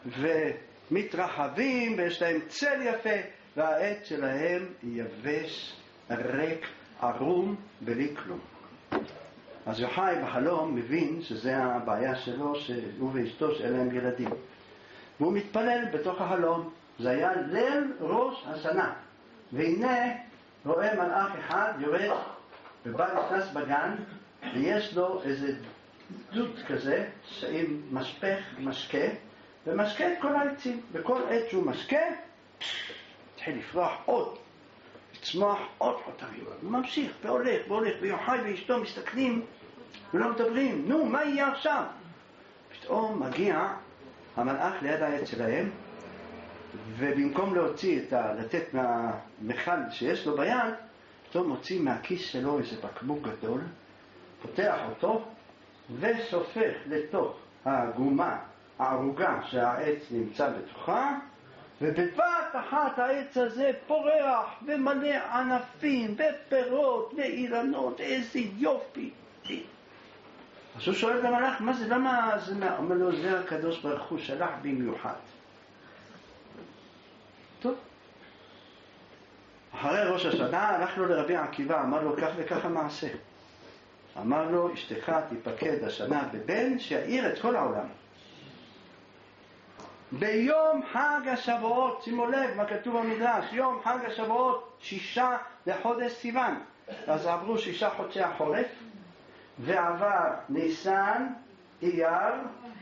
ומתרחבים, ויש להם צל יפה, והעץ שלהם יבש, ריק, ערום, בלי כלום. אז יוחאי בחלום מבין שזה הבעיה שלו, שהוא ואשתו שאין להם ילדים, והוא מתפלל בתוך החלום. זה היה ליל ראש השנה, והנה רואה מלאך אחד יורד ובא נכנס בגן, ויש לו איזה דוד כזה עם משקה, ומשקה את כל העצים, וכל עת שהוא משקה התחיל לפרוח עוד, לצמוח עוד חוטרים. הוא ממשיך והולך, ויוחאי ואשתו מסתכלים ולא מדברים, נו, מה יהיה עכשיו? פתאום מגיע המלאך ליד העץ שלהם, ובמקום לתת מהמכל שיש לו ביד, פתאום מוציא מהכיס שלו איזה בקבוק גדול, פותח אותו וסופך לתוך הגומה הערוגה שהעץ נמצא בתוכה, ובבת אחת העץ הזה פורח ומלא ענפים ופירות ואילנות, איזה יופי. אז הוא שואל למלאך, מה זה, למה זה? אומר לו, זה הקדוש ברוך הוא שלח במיוחד. טוב, אחרי ראש השנה הלך לו לרבי עקיבא, אמר לו כך וכך המעשה. אמר לו, אשתך תיפקד השנה בבן שיעיר את כל העולם. ביום חג השבועות, שימו לב מה כתוב במדרש, יום חג השבועות 6 לחודש סיוון, אז עברו 6 חודשי החורף, ועבר ניסן, אייר,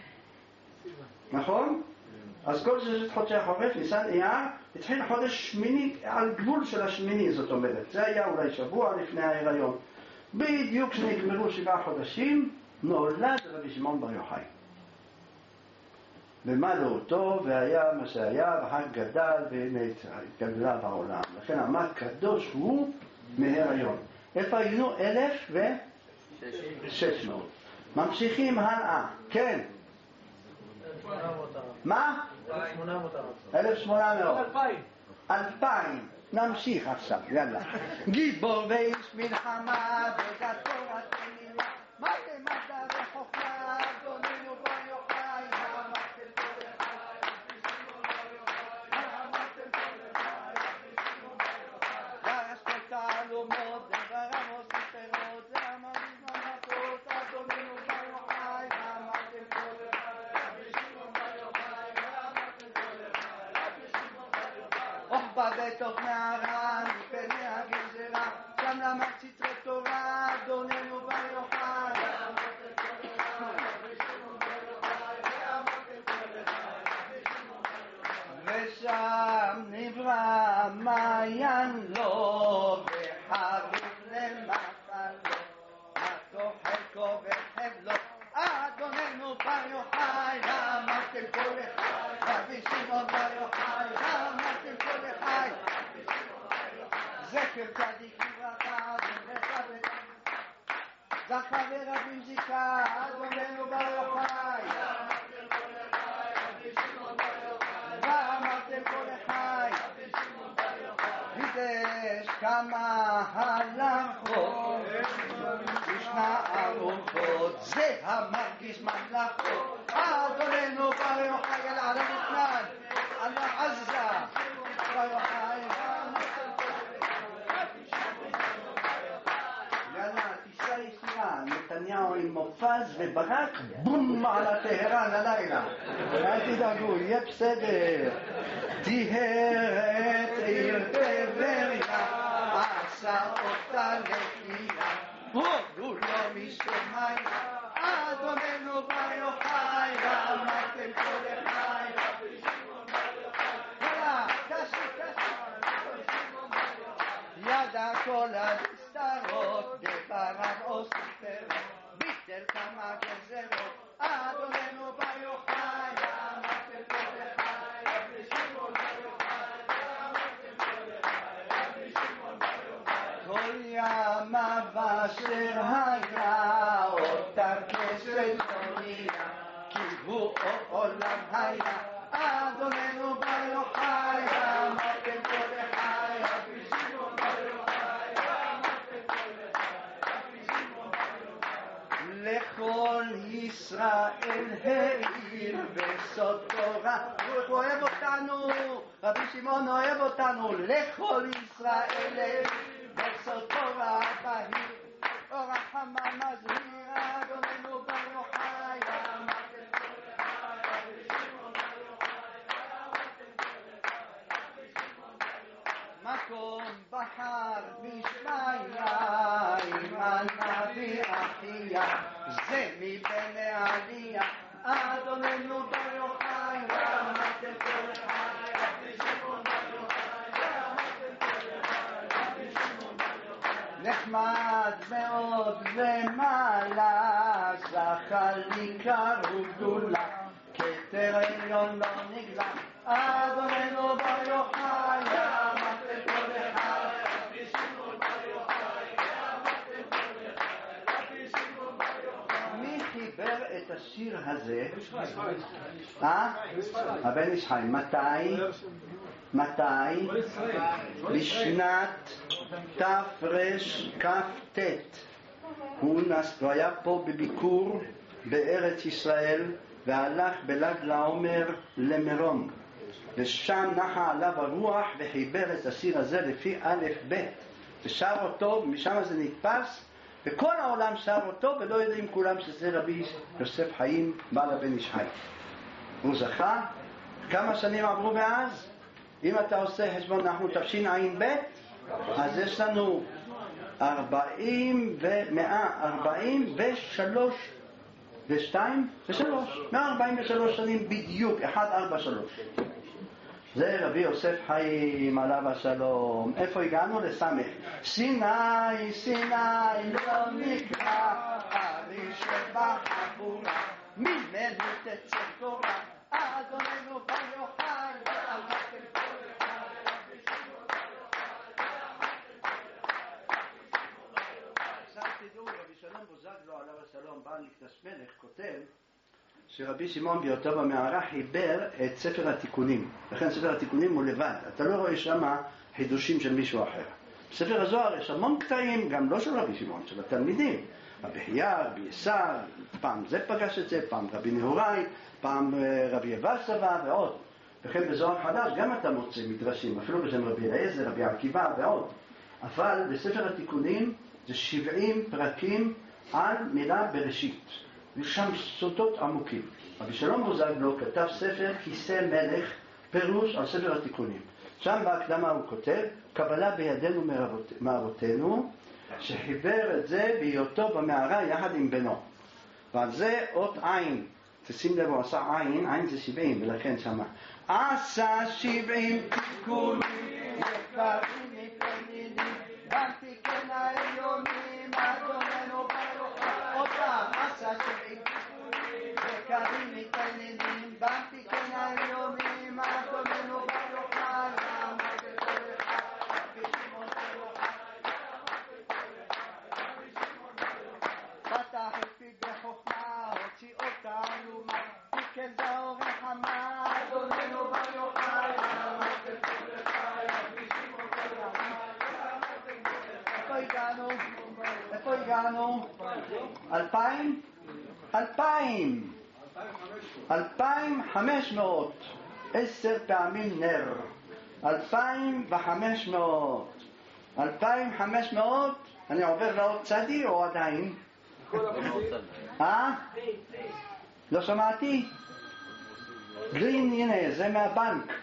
נכון? אז כל 6 חודשי החורף, ניסן, אייר, התחיל חודש שמיני, על גבול של השמיני, זאת אומרת, זה היה אולי שבוע לפני ההיריון. בדיוק כשנגמרו 7 חודשים, נולד רבי שמעון בר יוחאי. ומלו אותו, והיה מה שהיה, והחג גדל והתגדלה בעולם. לכן אמר קדוש הוא מהיריון. איפה היינו? 1600. ממשיכים הלאה. כן. מה? 1800. 2000. נמשיך עכשיו, יאללה. גיבור ואיש מלחמה וגדול התמילה, מה למדע וחוכמה, אדוננו בר יוחאי, אמרתם כל אחד, אמרתם כל אחד, פירות, דבריו עושים פירות, זה המרגיש ממלכות, אדוננו בר יוחאי, ואמרתם כל אחד, רבי שמעון בר יוחאי, ואמרתם כל אחד, רבי שמעון בר יוחאי. אוחבא בתוך נהרן, מפני הגזרה, שם למד סתרי תורה, אדוננו בר יוחאי, ואמרתם כל אחד, רבי שמעון בר יוחאי, ואמרתם כל אחד, רבי שמעון בר יוחאי. ושם נברא מעיין לו, וחרוב למטה לו, עתו חלקו וחבלו, אדוננו בר יוחאי, ואמרתם כל אחד, רבי שמעון בר יוחאי, ואמרתם כל אחד, זכר צדיק לברכה, זכה ורבים זיקה, אדוננו בר יוחאי, ואמרתם כל אחד, וידש כמה הלכות, ישנה ארוחות, זה המרגיש ממלכות, אדוננו בר יוחאי, על ערב ותנן, על עזה, בר יוחאי, יאללה, תשעה ישירה, נתניהו עם מופז וברק, בום על הטהרן הלילה. אל תדאגו, יהיה בסדר. טיהרת עיר טבריה, עשה אותה לקהילה, הודו לו משמיים, אדוננו בר יוחאי, ואמרתם כל אחד, רבי שמעון בר יוחאי. יאללה, קשי. ידע כל הסתרות, דבריו עושים פירות, ביטל כמה גזרות, אדוננו בר יוחאי, ואמרתם כל אחד, רבי שמעון בר יוחאי, ואמרתם כל אחד, רבי שמעון בר יוחאי. כל ימיו אשר היה, אותה כסת עונייה, כי הוא עולם היה, אדוננו בר יוחאי, ואמרתם כל אחד, רבי שמעון בר יוחאי, ואמרתם כל אחד, רבי שמעון בר יוחאי. לכל ישראל העיר בסוד תורה, הוא אוהב אותנו, רבי שמעון אוהב אותנו, לכל ישראל העיר בסוד תורה בהיר, אור החמה מזהיר, אדוננו בר יוחאי, ואמרתם כל אחד, רבי שמעון בר יוחאי, ואמרתם כל אחד, רבי שמעון בר יוחאי. מקום בחר בשמיה, עם הנביא אחיה, זה מבין העלייה, אדוננו בר יוחאי, ואמרתם כל אחד, רבי שמעון בר יוחאי, ואמרתם כל אחד, רבי שמעון בר יוחאי. נחמד מאוד למעלה, זכה לעיקר וגדולה, כתר עליון לא נגלה, אדוננו בר יוחאי, ואמרתם כל אחד, רבי שמעון בר יוחאי, ואמרתם כל אחד, רבי שמעון בר יוחאי. מי חיבר את השיר הזה? הבן איש חי. מתי? בשנת תרכ"ט. הוא היה פה בביקור בארץ ישראל, והלך בל"ג לעומר למירון, ושם נחה עליו הרוח וחיבר את השיר הזה לפי א' ב', ושר אותו, משם זה נתפס, וכל העולם שר אותו, ולא יודעים כולם שזה רבי יוסף חיים בעל הבן איש חי. הוא זכה. כמה שנים עברו מאז? אם אתה עושה חשבון, אנחנו תשע"ב, אז יש לנו 143 שנים בדיוק, 143. זה רבי יוסף חיים עליו השלום. איפה הגענו? לסמך. סיני לא נקרא, ארי שבחבורה, ממנו תצא תורה, אדוננו בר יוחאי, ואמרתם כל אחד, רבי שמעון בר יוחאי, ואמרתם כל אחד, רבי שמעון בר יוחאי. עכשיו תדעו, רבי שלום בוזגלו עליו השלום, בעל מקדש מלך, כותב שרבי שמעון בהיותו במערה חיבר את ספר התיקונים. לכן ספר התיקונים הוא לבד, אתה לא רואה שם חידושים של מישהו אחר. בספר הזוהר יש המון קטעים, גם לא של רבי שמעון, של התלמידים, רבי חייא, רבי יסר, פעם זה פגש את זה, פעם רבי נהוראי, פעם רבי יבל סבא ועוד. וכן בזוהר חדש גם אתה מוצא מדרשים, אפילו בשם רבי אליעזר, רבי עקיבא ועוד. אבל בספר התיקונים זה 70 פרקים על מילה בראשית. יש שם סודות עמוקים. רבי שלום בוזגלו כתב ספר כיסא מלך, פירוש על ספר התיקונים. שם בהקדמה הוא כותב, קבלה בידינו מאבותינו, שחיבר את זה בהיותו במערה יחד עם בנו. ועל זה אות עין, תשים לב, הוא עשה עין, עין זה 70, ולכן שמה. עשה 70 תיקונים, יקרים מתעניינים, גם תיקן העליונים, אדוננו ברוך אותם. עשה 70 תיקונים, יקרים מתעניינים, גם תיקן העליונים, אדוננו ברוך אותם. פתח את בחוכמה, הוציא אותנו, תיקן זאור רחמה, אדוננו ברוך אותם. איפה הגענו? 2,500 10 פעמים נר. 2,500 אני עובר לאות צדי או עדיין? לא שמעתי? גרין, הנה, זה מהבנק.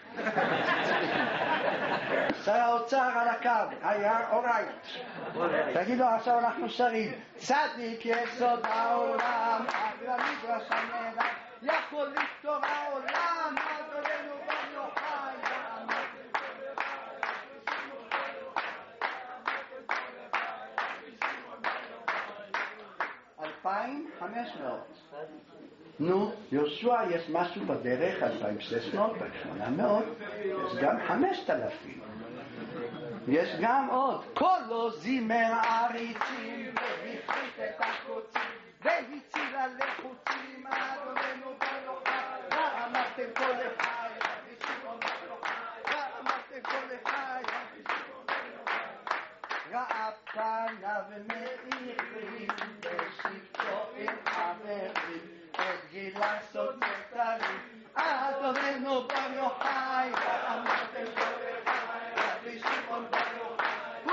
שר האוצר על הקו, היה אורייט. תגידו, עכשיו אנחנו שרים. צדיק יסוד העולם, המדרש הנהדר, יכול לפתור העולם, אדוננו ברוך חי. 2,500. נו, יהושע יש משהו בדרך, 2,600, 800, יש גם 5,000. יש גם עוד. קולו זימר עריצים, והפחית את הקוצים, והציל הלחוצים, אדוננו ברוך חי. ואמרתם כל החי, ואמרתם כל החי, ראה פניו מאירים, בשבתו עם חברים, את גילה סוד מטרים, אדוננו ברוך חי. ואמרתם כל החי, רבי שמעון ברוך חי.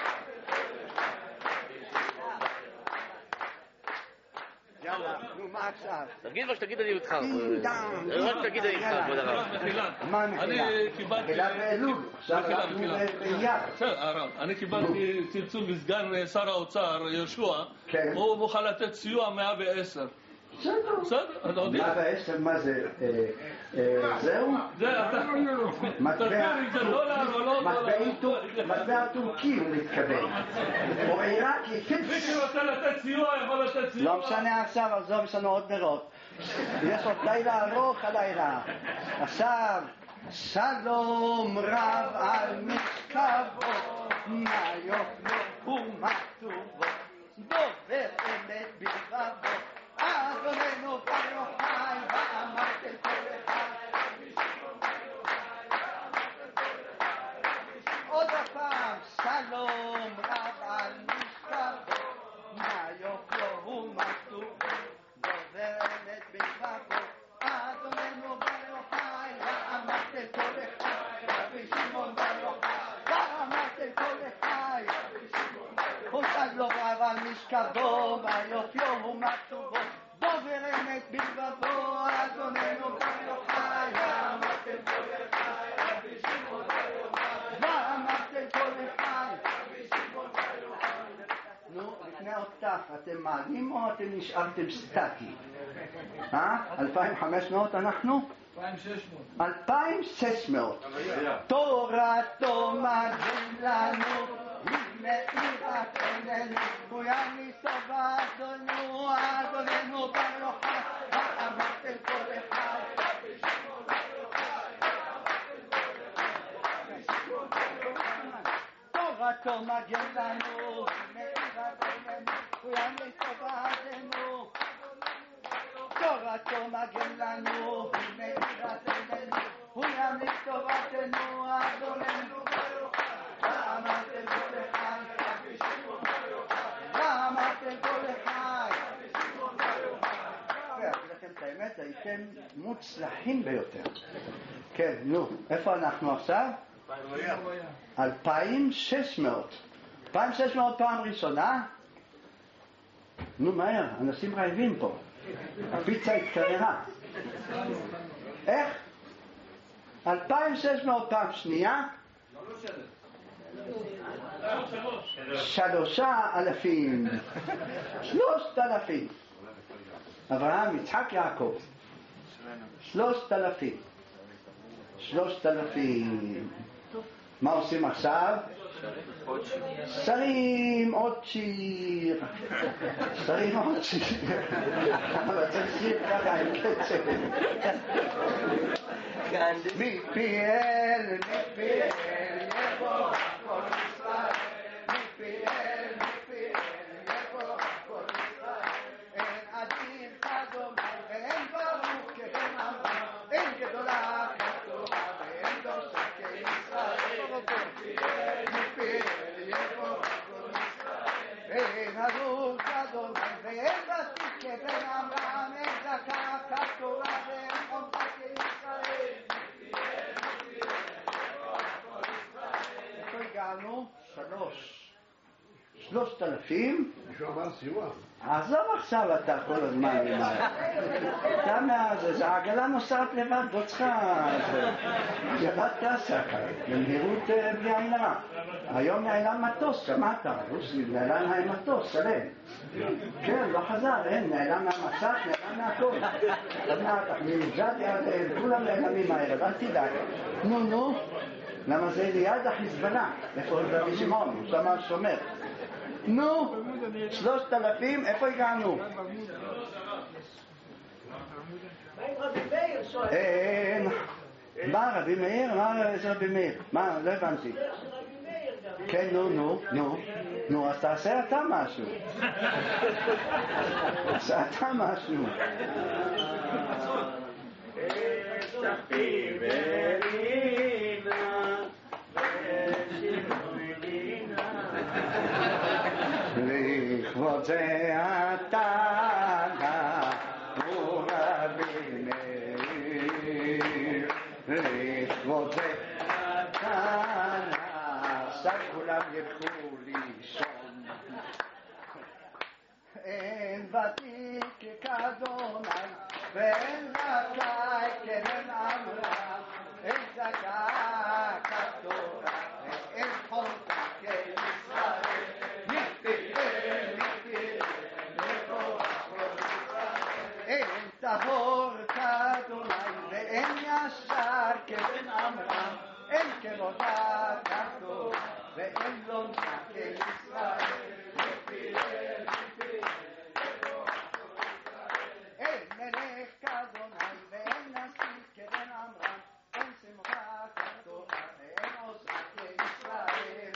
יאללה, נו מה עכשיו? תגיד מה שתגיד אני איתך. רק תגיד אני איתך, כבוד הרב. מה מחילה? מחילה באלול. עכשיו אנחנו באייר. בסדר, הרב. אני קיבלתי צלצול מסגן שר האוצר, יהושע. הוא מוכן לתת סיוע 110. בסדר, אתה יודע. 110, מה זה? זהו? זה אתה. מטבע טורקי הוא מתכוון. או עיראקי. מי שרוצה לתת סיוע יכול לתת סיוע. לא משנה עכשיו, עזוב, יש לנו עוד נרות. יש עוד לילה ארוך הלילה. עכשיו, שלום רב על משכבו, מה יופלו ומה טובו, דובר אמת בלבבו, אדוננו ברוך חי. ואמרתם כל אחד, עוד הפעם, שלום רב על משכבו, מה יופלו ומה טובו, דובר אמת בלבבו, אדוננו ברוך חי. ואמרתם כל אחד, רבי שמעון ברוך חי. ואמרתם כל אחד, הוא שלום רב על משכבו, מה יופיו ומה טובו, דובר אמת בלבבו, אדוננו ברוך חי. ואמרתם כל אחד, רבי שמעון ברוך חי. ואמרתם כל אחד, רבי שמעון ברוך חי. נו, לפני אותך, אתם מעלים או אתם נשארתם סטטי? 2,500 אנחנו? 2,600. תורתו מגן לנו, מאירת עינינו, הוא ימיס אבדנו, אדוננו ברוך חי. ואמרתם כל אחד, תורתו מגן לנו, מאירת עינינו, הוא ימיס אבדנו, תורתו מגן לנו, מאירת עינינו, הוא ימיס טובתנו, אדוננו ברוך חי. ואמרתם כל אחד, ואמרתם כל אחד. אגיד לכם את האמת, הייתם מוצלחים ביותר. כן, נו, איפה אנחנו עכשיו? 2,600. 2,600 פעם ראשונה. נו מהר, אנשים רעבים פה. הפיצה התקררה. איך? 2,600 פעם שנייה. 3,000. 3,000. אברהם, יצחק, יעקב. 3,000. 3,000. מה עושים עכשיו? שרים עוד שיר. שרים עוד שיר. אבל צריך שיר ככה עם קצב. מפיאל, מפיאל, יבוא כל ישראל. מפיאל, מפיאל, יבוא כל ישראל. אין עדין כדומה ואין ברוך כבן עמרם. אין גדולה כתובה ואין דושה כישראל. מפיאל, יבוא כל ישראל. אין עדין כדומה ואין ותיק כבן עמרם. אין זכה כתובה ואין חומתה כישראל. הגענו 3,000. עזוב עכשיו אתה כל הזמן אתה זה העגלה נוסעת לבד, לא צריכה ירד טסה במהירות בלי עין הרע. היום נעלם מטוס, שמעת? נעלם להם מטוס, שלם. כן, לא חזר, אין, נעלם מהמסך, נעלם מהכל. כולם נעלמים מהערב, אל תדאג. נו למה זה ליד החיזבאללה, איפה רבי שמעון, הוא שם שומר. נו, 3,000, איפה הגענו? אין. מה רבי מאיר? מה זה רבי מאיר? מה? לא הבנתי. כן, נו, אז תעשה אתה משהו. תעשה אתה משהו. לכבוד זה אתה הוא רבי מאיר, לכבוד זה אתה עכשיו כולם ילכו לישון. אין ותיק כאדוני ואין זכאי כבן עמרם. אין זכאי כתורה ואין חומתה כישראל. אין טהור כאדוני ואין ישר כבן עמרם. אין כבודה כתוב ואין לומדה כישראל. אין מלך כאדוני ואין נשיא כבן עמרם. אין שמחה כתוב ואין עוזרה כישראל.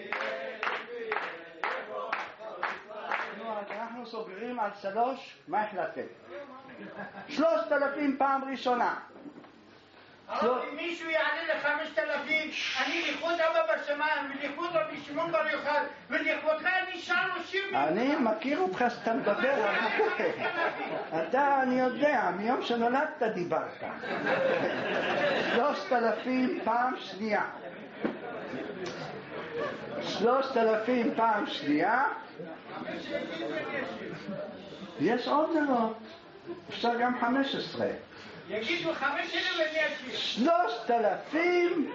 אנחנו סוגרים על 3, מה החלטתם? 3,000 פעם ראשונה. אם מישהו יעלה ל5,000, אני לכבוד אבא בשמיים ולכבוד רבי שמעון בר יוחאי ולכבודך אני שר לו שיר. אני מכיר אותך שאתה מדבר. אתה, אני יודע, מיום שנולדת דיברת. 3,000 פעם שנייה. 3,000 פעם שנייה. יש עוד דעות, אפשר גם 15. יגידו 5,100. 3,000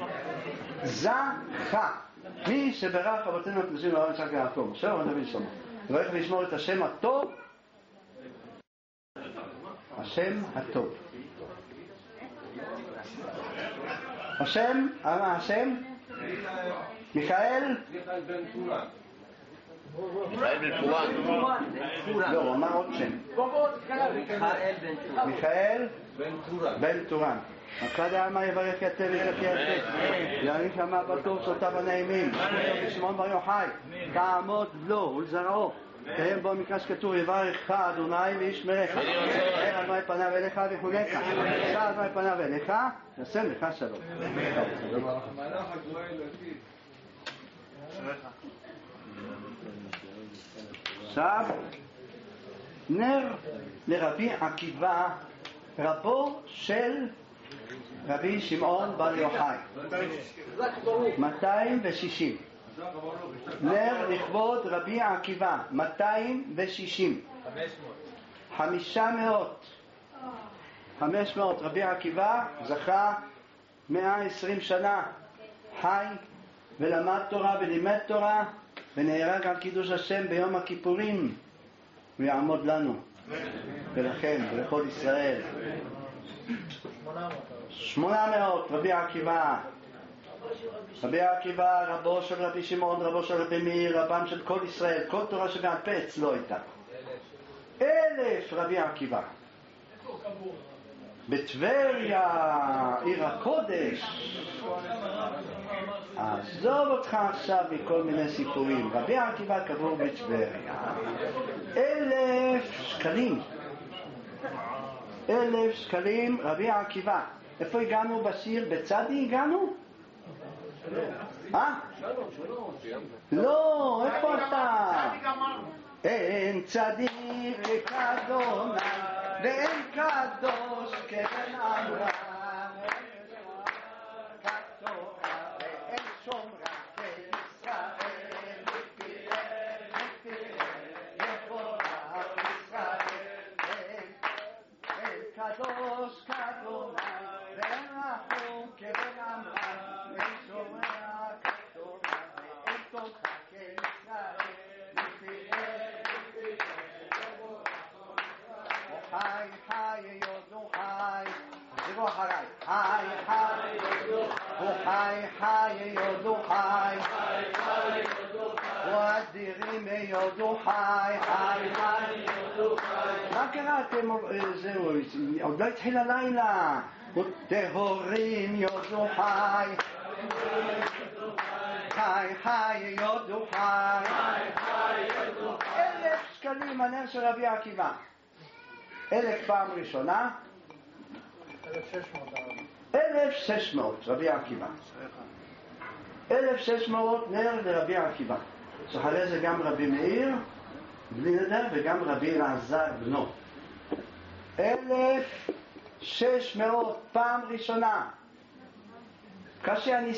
זכה. מי שברך אבותינו הקדושים לאברהם יצחק ויעקב, משה רבנו שלמה, והולך לשמור את השם הטוב. השם הטוב. השם, מה השם? מיכאל? מיכאל בן פורן. לא, הוא אמר עוד שם. מיכאל בן טורן. אחד העמה יברך יתר ויתר יעניק למה בטוב שותיו הנעימים. רבי שמעון בר יוחאי תעמוד לו ולזרעו. תהם בו מקרא שכתוב יברך אדוני וישמרך. אל אדוני פניו אליך ויחונך. אל אדוני פניו אליך ישם לך שלום. עכשיו נר לרבי עקיבא רבו של רבי שמעון בר יוחאי 260. נר לכבוד רבי עקיבא, 260. 500. רבי עקיבא זכה 120 שנה, חי ולמד תורה ולימד תורה ונהרג על קידוש השם ביום הכיפורים, ויעמוד לנו ולכם ולכל ישראל. 800. רבי עקיבא. רבי עקיבא רבו של רבי שמעון, רבו של רבי מאיר, רבם של כל ישראל, כל תורה שבעל פה אצלו הייתה. 1000 רבי עקיבא. בטבריה, עיר הקודש. עזוב אותך עכשיו מכל מיני סיפורים. רבי עקיבא קבור בטבריה. 1000 שקלים. 1000 שקלים רבי עקיבא. איפה הגענו בשיר? בצדי הגענו? לא, איפה אתה? אין צדיק כדוני ואין קדוש כבן עמרם, כתורה ואין שומרה כישראל, יבורך ישראל. אין קדוש כדוני ואין רחום כבן עמרם, אין שומרה כתורה ואין תורה כישראל. חי חי יודו חי, תראו אחריי. חי חי יודו חי, ואדירים יודו חי. מה קרה? זהו, עוד לא התחיל הלילה. טהורים יודו חי, חי יודו חי. 1000 שקלים הנר של רבי עקיבא. 1000 פעם ראשונה. 1600 רבי עקיבא. 1600 נר לרבי עקיבא. אחרי זה גם רבי מאיר בלי נדר וגם רבי אלעזר בנו. 1600 פעם ראשונה. קשה, אני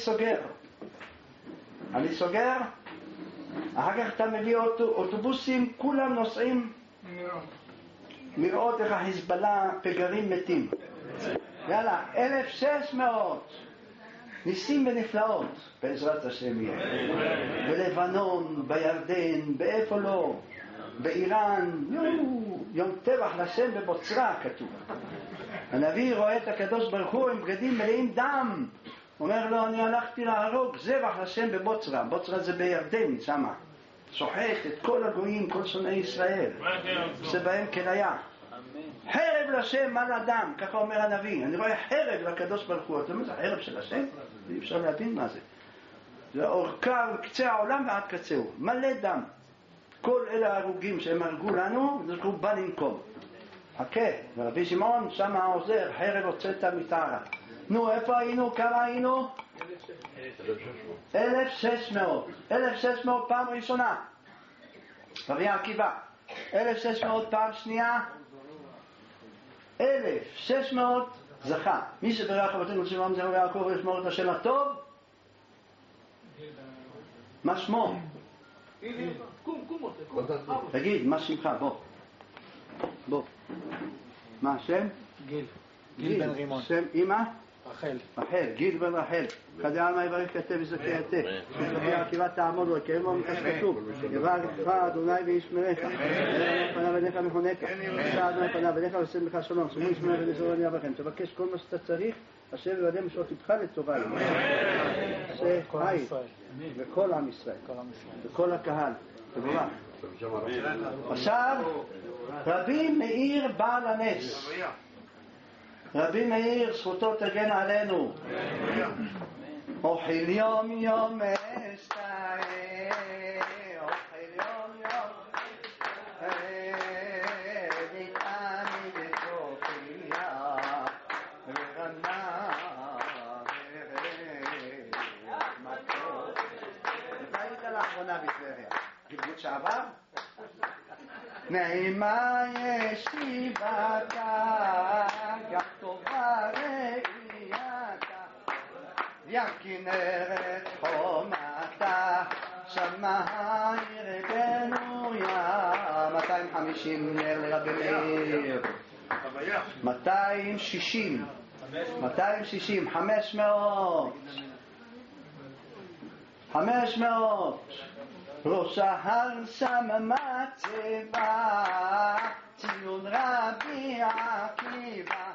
סוגר. אחר כך אתה מביא אוטובוסים, כולם נוסעים לראות איך החיזבאללה פגרים מתים. יאללה, 1600 ניסים ונפלאות בעזרת השם יהיה. בלבנון, בירדן, באיפה לא, באיראן, יום טבח לשם בבוצרה כתוב. הנביא רואה את הקדוש ברוך הוא עם בגדים מלאים דם, אומר לו, אני הלכתי להרוג זבח לשם בבוצרה. בוצרה זה בירדן, שמה שוחט את כל הגויים, כל שונאי ישראל, שבהם כליה. חרב לשם על אדם, ככה אומר הנביא. אני רואה חרב לקדוש ברוך הוא. אתה אומר, זה חרב של השם? אי אפשר להבין מה זה. זה אורכה מקצה העולם ועד קצהו, מלא דם. כל אלה ההרוגים שהם הרגו לנו, זה בא לנקום. חכה, ורבי שמעון שם העוזר, חרב הוצאת מתארה. נו, איפה היינו? כמה היינו? 1600. 1600 פעם ראשונה רבי עקיבא. 1600 פעם שנייה. 1600 זכה. מי שברך אבותינו שמעון זרעו יעקב וישמור את השם הטוב, מה שמו? תגיד, מה שמך? בוא. מה השם? גיל בן רימון. שם אמא? רחל. גיל בן רחל. חדי עלמא יברך כתב וזכה יתה. רבי עקיבא תעמוד לו, יקיים לו מכך כתוב. יברכך אדוני וישמרך. פניו אליך מחונקה. עשה אדוני פניו אליך ועושה לך שלום. שמעו ישמרך ונזור אני אברכם. תבקש כל מה שאתה צריך, אשר יבדה משעות לבך לטובה. עשה חי לכל עם ישראל. לכל הקהל. תבורך. עכשיו רבי מאיר בעל הנס. רבי מאיר, זכותו תגן עלינו. אוכל יום יום אסתער, אוכל יום יום נתעני בתוכיה ורנה מתוק. מתי היית לאחרונה בטבריה? קיבוץ שעבר? נעימה ישיבתה, גם טובה ראייתה, ים כנרת חומתה, שמיים רבנו יא 250 נר לרבי מאיר 260 500 ראש ההר שם מצבה ציון רבי עקיבא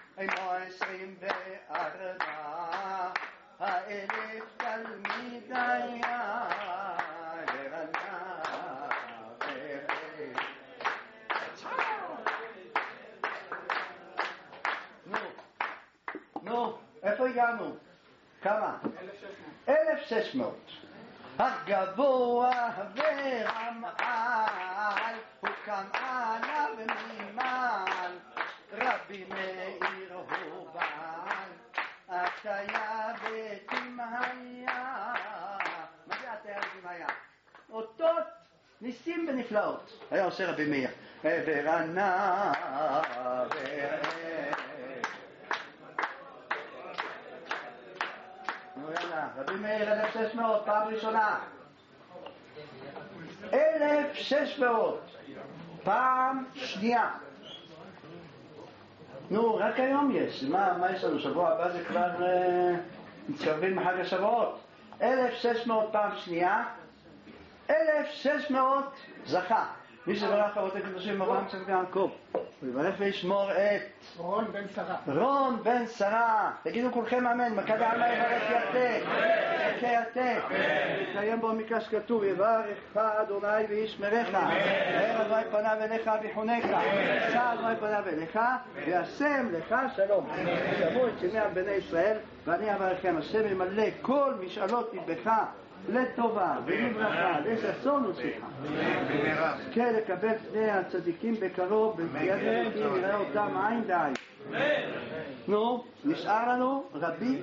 24 האלף תלמידיה נו, איפה הגענו? כמה? 1600 הגבוה ורמעל הוקם עליו ממעל רבי מאיר הוא בעל עטיה ותמהיה. מה זה עטיה ותמהיה? אותות ניסים ונפלאות היה עושה רבי מאיר ורנה רבי מאיר 1600 פעם ראשונה 1600 פעם שנייה. נו, רק היום יש. מה יש לנו? שבוע הבא זה כבר מתקרבים מחג השבועות. 1600 פעם שנייה 1600 זכה. מי שברך אבות הקדושים אברהם יצחק ויעקב ויברך וישמור את רון בן שרה. תגידו כולכם אמן. מכד העלמא יברך יתה יקיים בו מקרא שכתוב יברכך אדוני וישמרך יאר אדוני פניו אליך ויחונך שא אדוני פניו אליך וישם לך שלום. שמעו את שמי בני ישראל ואני אברכם. השם ימלא כל משאלות ליבך לטובה ולברכה לששון ושמחה. כן, לקבל פני הצדיקים בקרוב בידיהם ונראה אותם עין בעין. נו, נשאר לנו רבי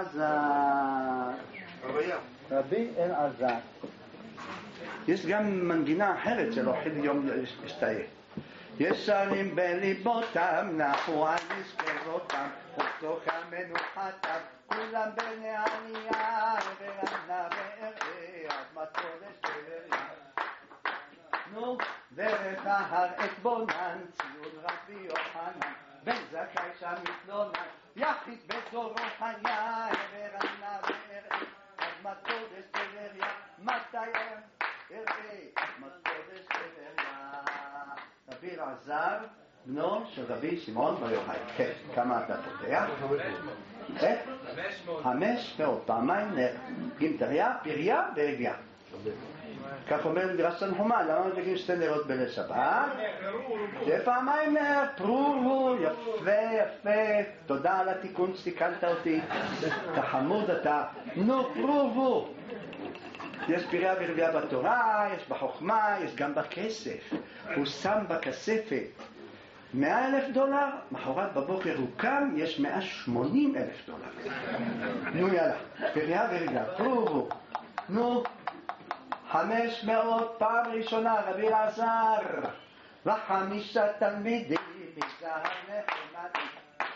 אלעזר. יש גם מנגינה אחרת שלא חיל יום להשתהיה. ישרים בליבותם נחו על משכבותם ובתוך מנוחתם כולם בני ענייה ורנה ואראה אדמת קודש טבריה. נו, דרך ההר את בונן ציון רבי יוחנן בן זכאי שם מתלונן יחיד בדורו היה ורנה ואראה אדמת קודש טבריה. מתי אראה אדמת קודש טבריה? רבי אלעזר בנו של רבי שמעון בר יוחאי. כן, כמה אתה פותח? 500 פעמיים נר גימטריה, פריה ורבייה. כך אומר מדרש תנחומא. למה מדליקים שתי נרות בליל שבת? זה פעמיים נר, פרו, יפה. תודה על התיקון שתיקנת אותי. אתה חמוד אתה. נו, פרו. יש פריה ורבייה בתורה, יש בחוכמה, יש גם בכסף. הוא שם בכספת $100,000, מחרת בבוקר הוא קם, יש $180,000. נו יאללה, פריה ורבייה, פרו. נו, 500 פעם ראשונה רבי אלעזר וחמישה תלמידים מזהר נחמדים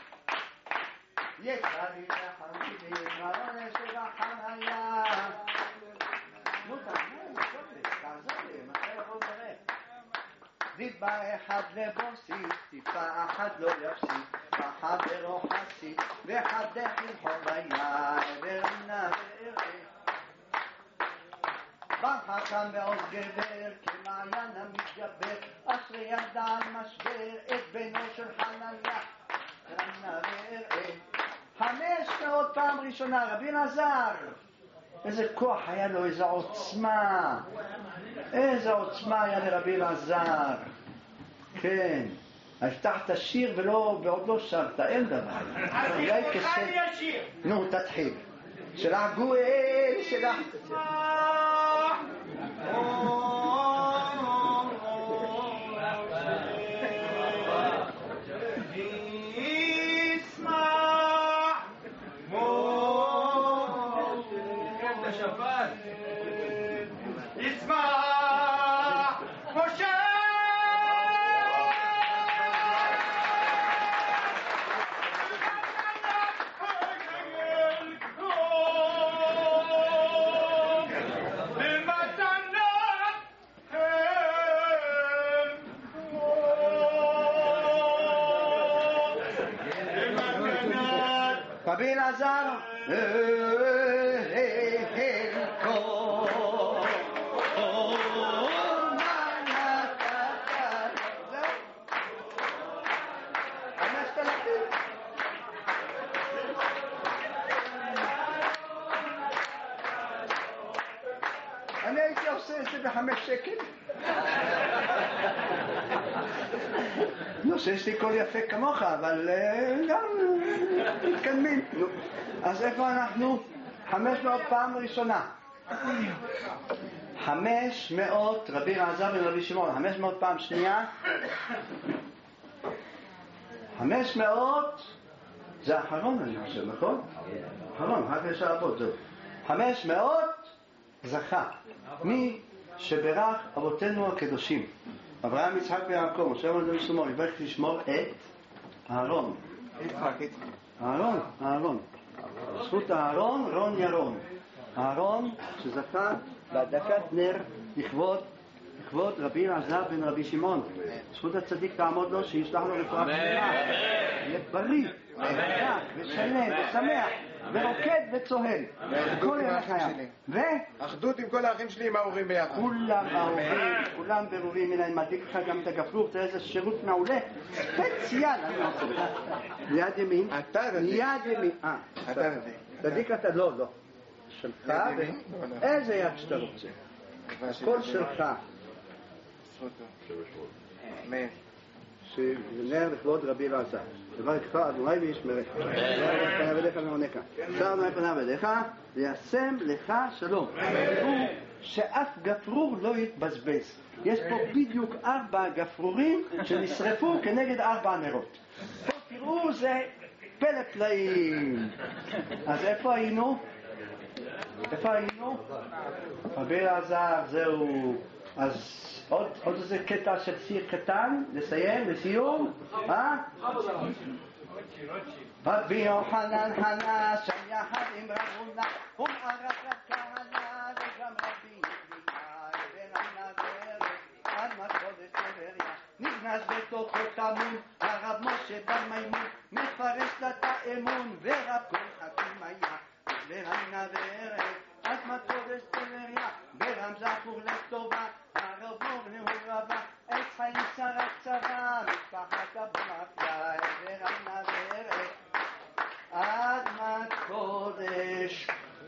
יקרים וחמידים העונש ובחניה. נו תעזור לי, מתי יכול לדרך? דיבה אחד לבוסי, טיפה אחת לא יפסי, בחברו חסי וחדך לחוריה ורנה ואראה בחכם ועוד גבר כמעיין המתגבר אשרי ידע על משבר את בנו של חנניה רנה ואראה. 500 פעם ראשונה רבי אלעזר. איזה כוח היה לו, איזה עוצמה היה לרבי אלעזר. כן, הבטחת שיר ועוד לא שרת, אין דבר. אולי שיר. נו, תתחיל. שלח גואל, שלח Mata רבי אלעזר, אני הייתי עושה את זה ב5 שקל. לא שיש לי קול יפה כמוך, אבל גם מתקדמים. אז איפה אנחנו? 500 פעם ראשונה. 500 רבי אלעזר בן רבי שמעון. 500 פעם שנייה. 500 זה האחרון, אני חושב, נכון? האחרון, רק יש לעבוד, זהו. 500 זכה. מי שברך אבותינו הקדושים, אברהם, יצחק ויעקב, משה רבנו ושלמה, יברך לשמור את אהרון. אהרון. זכות אהרון, רון ירון. אהרון שזכה בהדלקת נר לכבוד רבי אלעזר בן רבי שמעון. זכות הצדיק תעמוד לו, שישלח לו רפואה שלמה. יהיה בריא, וחזק, ושלם, ושמח, ורוקד וצוהל. כל ימי חייו. אחדות עם כל האחים שלי עם ההורים ביחד. כולם ברורים. הנה, אני מעדיק לך גם את הגפרור, תראה איזה שירות מעולה. ספציאל, אני עושה. ליד ימין. ליד ימין. אתה נדיק. תדיק אתה, לא. שלך, איזה יד שאתה רוצה. הכל שלך. אמן. שנר לכבוד רבי אלעזר. יברכך אדוני וישמרך. פניו אליך ועונך. שר אדוני פניו אליך וישם לך שלום. תראו שאף גפרור לא יתבזבז. יש פה בדיוק 4 גפרורים שנשרפו כנגד 4 נרות. פה תראו, זה פלא פלאים. אז איפה היינו? רבי אלעזר, זהו. אז עוד איזה קטע של שיר קטן, לסיום, רבי יוחנן חנה שם יחד עם רב הונא, ומערך הכהנא וגם רבי יחנן בן הנברת, עד מלכודת טבריה, נכנס בתוכו טמון, הרב משה בר מימון, מפרש לה את האמון, ורב כל חכים היה, בן הנברת, עד מלכודת טבריה, ברם זכור לטובה, הרב מורנו רבה, עץ חיים שרה קצרה, משפחת הבמפיה, ברם נברת, עד מלכודת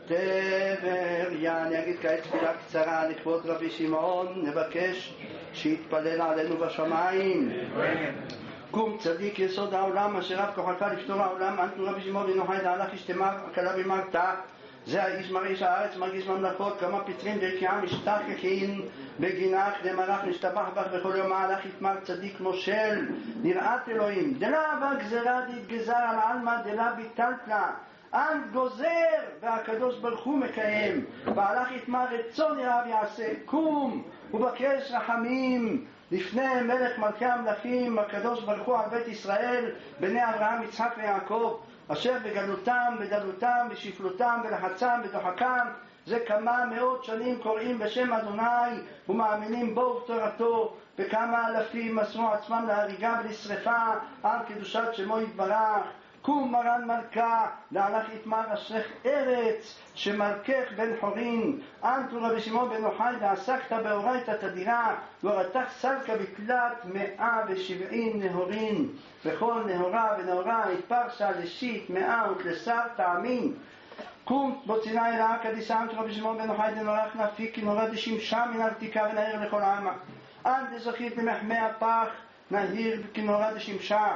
טבריה. אני אגיד כעת תפילה קצרה לכבוד רבי שמעון, נבקש שיתפלל עלינו בשמיים. קום צדיק יסוד העולם, אשר רב כוחך לפתור העולם, אנטו רבי שמעון בן יוחאי דהלך אשתמה הקלה במרתה, זה האיש מרעיש הארץ מרגיש ממלכות, כמה פטרין דרכיה משתכחין בגינך דמלך משתבח בך בכל יום מהלך יתמר צדיק מושל נראת אלוהים דלה אבא גזרה דתגזר על עלמא דלה ביטלתלה אנט גוזר והקדוש ברוך הוא מקיים והלך יתמר רצון ירב יעשה. קום ובקש רחמים לפני מלך מלכי המלכים הקדוש ברוך הוא על בית ישראל בני אברהם יצחק ויעקב אשר בגלותם, בדלותם, בשפלותם, בלחצם, בדוחקם, זה כמה מאות שנים קוראים בשם אדוני ומאמינים בו ובתורתו, וכמה אלפים מסרו עצמם להריגה ולשרפה על קדושת שמו יתברך. קום מרן מלכה, להלך יתמר אשרך ארץ, שמלכך בן חורין, אנטו רבי שמעון בן יוחאי, ועסקת באורייתא תדירה, ורתך סלקה בתלת 170 נהורין, וכל נהורה ונהורה התפרשה לשיט 100 ותלסר טעמין. קום בוציני רעה קדיסה, אנטו רבי שמעון בן יוחאי דנורך נפיק, כי נורא דשמשה מן הרתיקה ונהיר לכל העמה. אנט דזכית למחמי הפח, נהיר כי נורא דשמשה.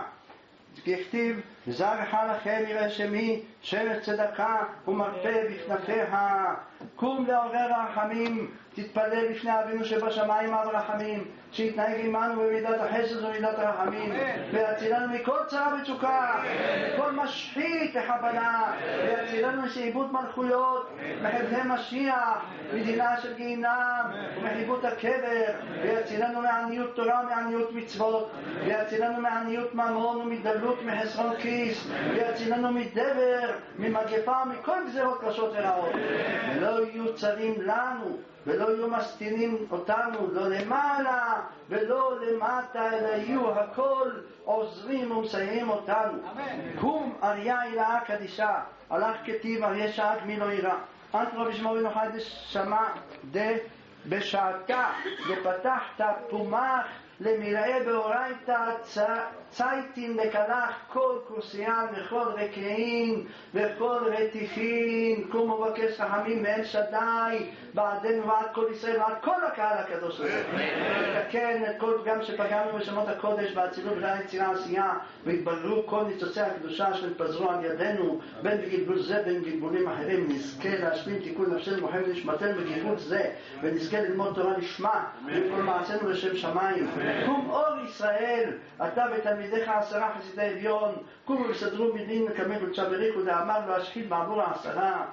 ככתיב זרח לכם יראה שמי שמש צדקה ומרפא בכנפיה. קום לעורר רחמים, תתפלל לפני אבינו שבשמיים אב רחמים, שיתנהג עמנו במידת החסד ומידת הרחמים, ויצילנו מכל צרה וצוקה, מכל משחית וחבלה, ויצילנו משעבוד מלכויות, מחבלי משיח, מדינה של גיהינם ומחיבות הקבר, ויצילנו מעניות תורה ומעניות מצוות, ויצילנו מעניות ממון ומדלות מחסרון כיס, ויצילנו מדבר, ממגפה ומכל גזרות קשות ורעות, ולא יהיו צרים לנו ולא יהיו מסתירים אותנו, לא למעלה ולא למטה, אלא יהיו הכל עוזרים ומסייעים אותנו. קום אריה אלאה קדישה, הלך כתיב אריה שאג מי לא ירא. אנטרו בשמור ונוחד שמע דה בשעתה, ופתחת פומח למראה באורייתא צייתין לקלח כל כוסיין וכל רקעין וכל רטיפין. קום ובקש רחמים מאל שדי בעדנו ועד כל ישראל ועד כל הקהל הקדוש הזה, לתקן את כל פגם שפגענו בשמות הקודש באצילות ובדעת יצירה עשייה, והתבררו כל ניצוצי הקדושה שנתפזרו על ידינו בין בגלגול זה בין גלגולים אחרים. נזכה להשלים תיקון נפשנו מוחם ונשמתנו בגלגול זה, ונזכה ללמוד תורה לשמה וכל מעשינו לשם שמיים. קום אור ישראל, אתה ותלמידיך 10 חסידי עליון, קומו וסדרו מדין לקמל וצ'בריך ודאמר להשחיל בעבור 10.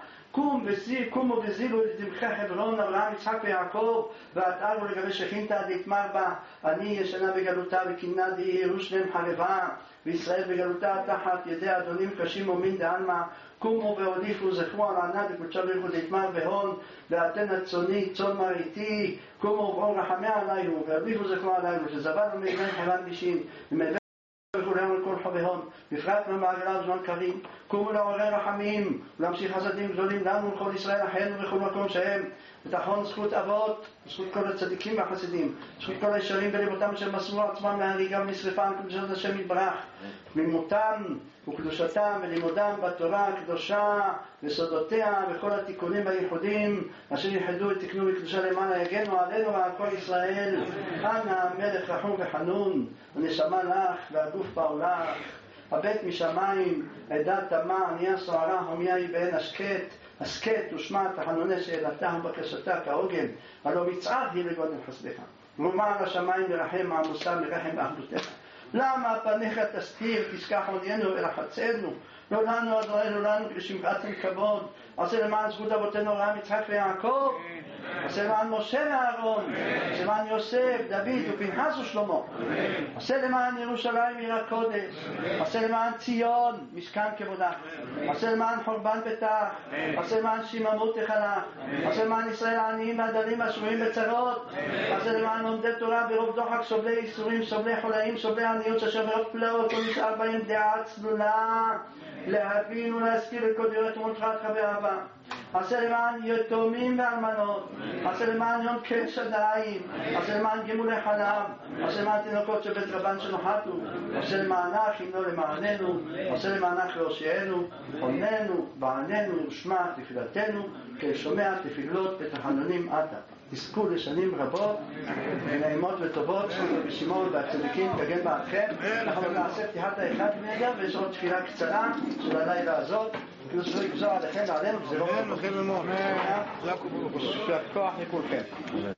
קומו וזילו לדמך חברון אברהם יצחק ויעקב ועתרו לגבי שכינתה דתמר בה אני ישנה בגלותה וקינה די ירושלם חרבה וישראל בגלותה תחת ידי אדונים קשים ומין דעלמה. קומו והוליפו זכרו על ענת וקודשה בריחו דתמר והון ואתן הצוני צון מריתי. קומו ובעור רחמי עלינו והוליפו זכרו עלינו שזבנו מאימן חרן בישים ומלווה וכולנו לכל חובהון בפרט ממעגלה וזמן קרים. קומו לעורר רחמים ולהמשיך חסדים גדולים לנו ולכל ישראל אחינו בכל מקום שהם, ותחון זכות אבות וזכות כל הצדיקים והחסידים, זכות כל הישרים בליבותם אשר מסרו עצמם להריגה ונשרפם קדושת השם יתברך, ממותם וקדושתם ולימודם בתורה הקדושה וסודותיה וכל התיקונים והייחודים אשר יחדו ותקנו בקדושה למעלה יגנו עלינו ועל כל ישראל. אנא המלך רחום וחנון ונשמה לך והגוף בעולך, הבית משמיים עדה תמה ענייה סוערה הומיה היא בעין הסקט ושמע תחנוני שאלתה ובקשתה כעוגן, הלא מצעד היא לגודל חסדך ומעל השמיים לרחם עמוסה מרחם באחדותך. למה פניך תסתיר תשכח עוניינו ולחצנו, לא לנו אדוני לא לנו לשמחת כבוד. עשה למען זכות אבותינו אברהם יצחק ויעקב, עשה למען משה ואהרון, עשה למען יוסף דוד ופנחס ושלמה, עשה למען ירושלים עיר הקודש, עשה למען ציון משכן כבודך, עשה למען חורבן ביתך, עשה למען שיממות תחנך, עשה למען ישראל העניים והדלים השבויים בצרות, עשה למען לומדי תורה ברוב דוחק סובלי איסורים סובלי חולאים סובלי עניות אשר ברוב פלאות ונשאר בהם דעה צלולה להבין ולהזכיר את כל דירת ומותחת חבר אהבה. עשה למען יתומים ואלמנות, עשה למען יום כן שדיים, עשה למען גימולי חלב, עשה למען תינוקות של בית רבן שנוחתו, עשה למענך אם לא למעננו, עשה למענך להושיענו, חוננו בעננו ושמע תפילתנו כשומע תפילות ותחנונים עתה. תזכו לשנים רבות ונעימות וטובות ובשימור והצדיקים תגן בעדכם. אנחנו נעשה פתיחת האחד בנדר ויש עוד תפילה קצרה של הלילה הזאת, כאילו שלא יגזור עליכם ועלינו, זה לא כוח לכולכם.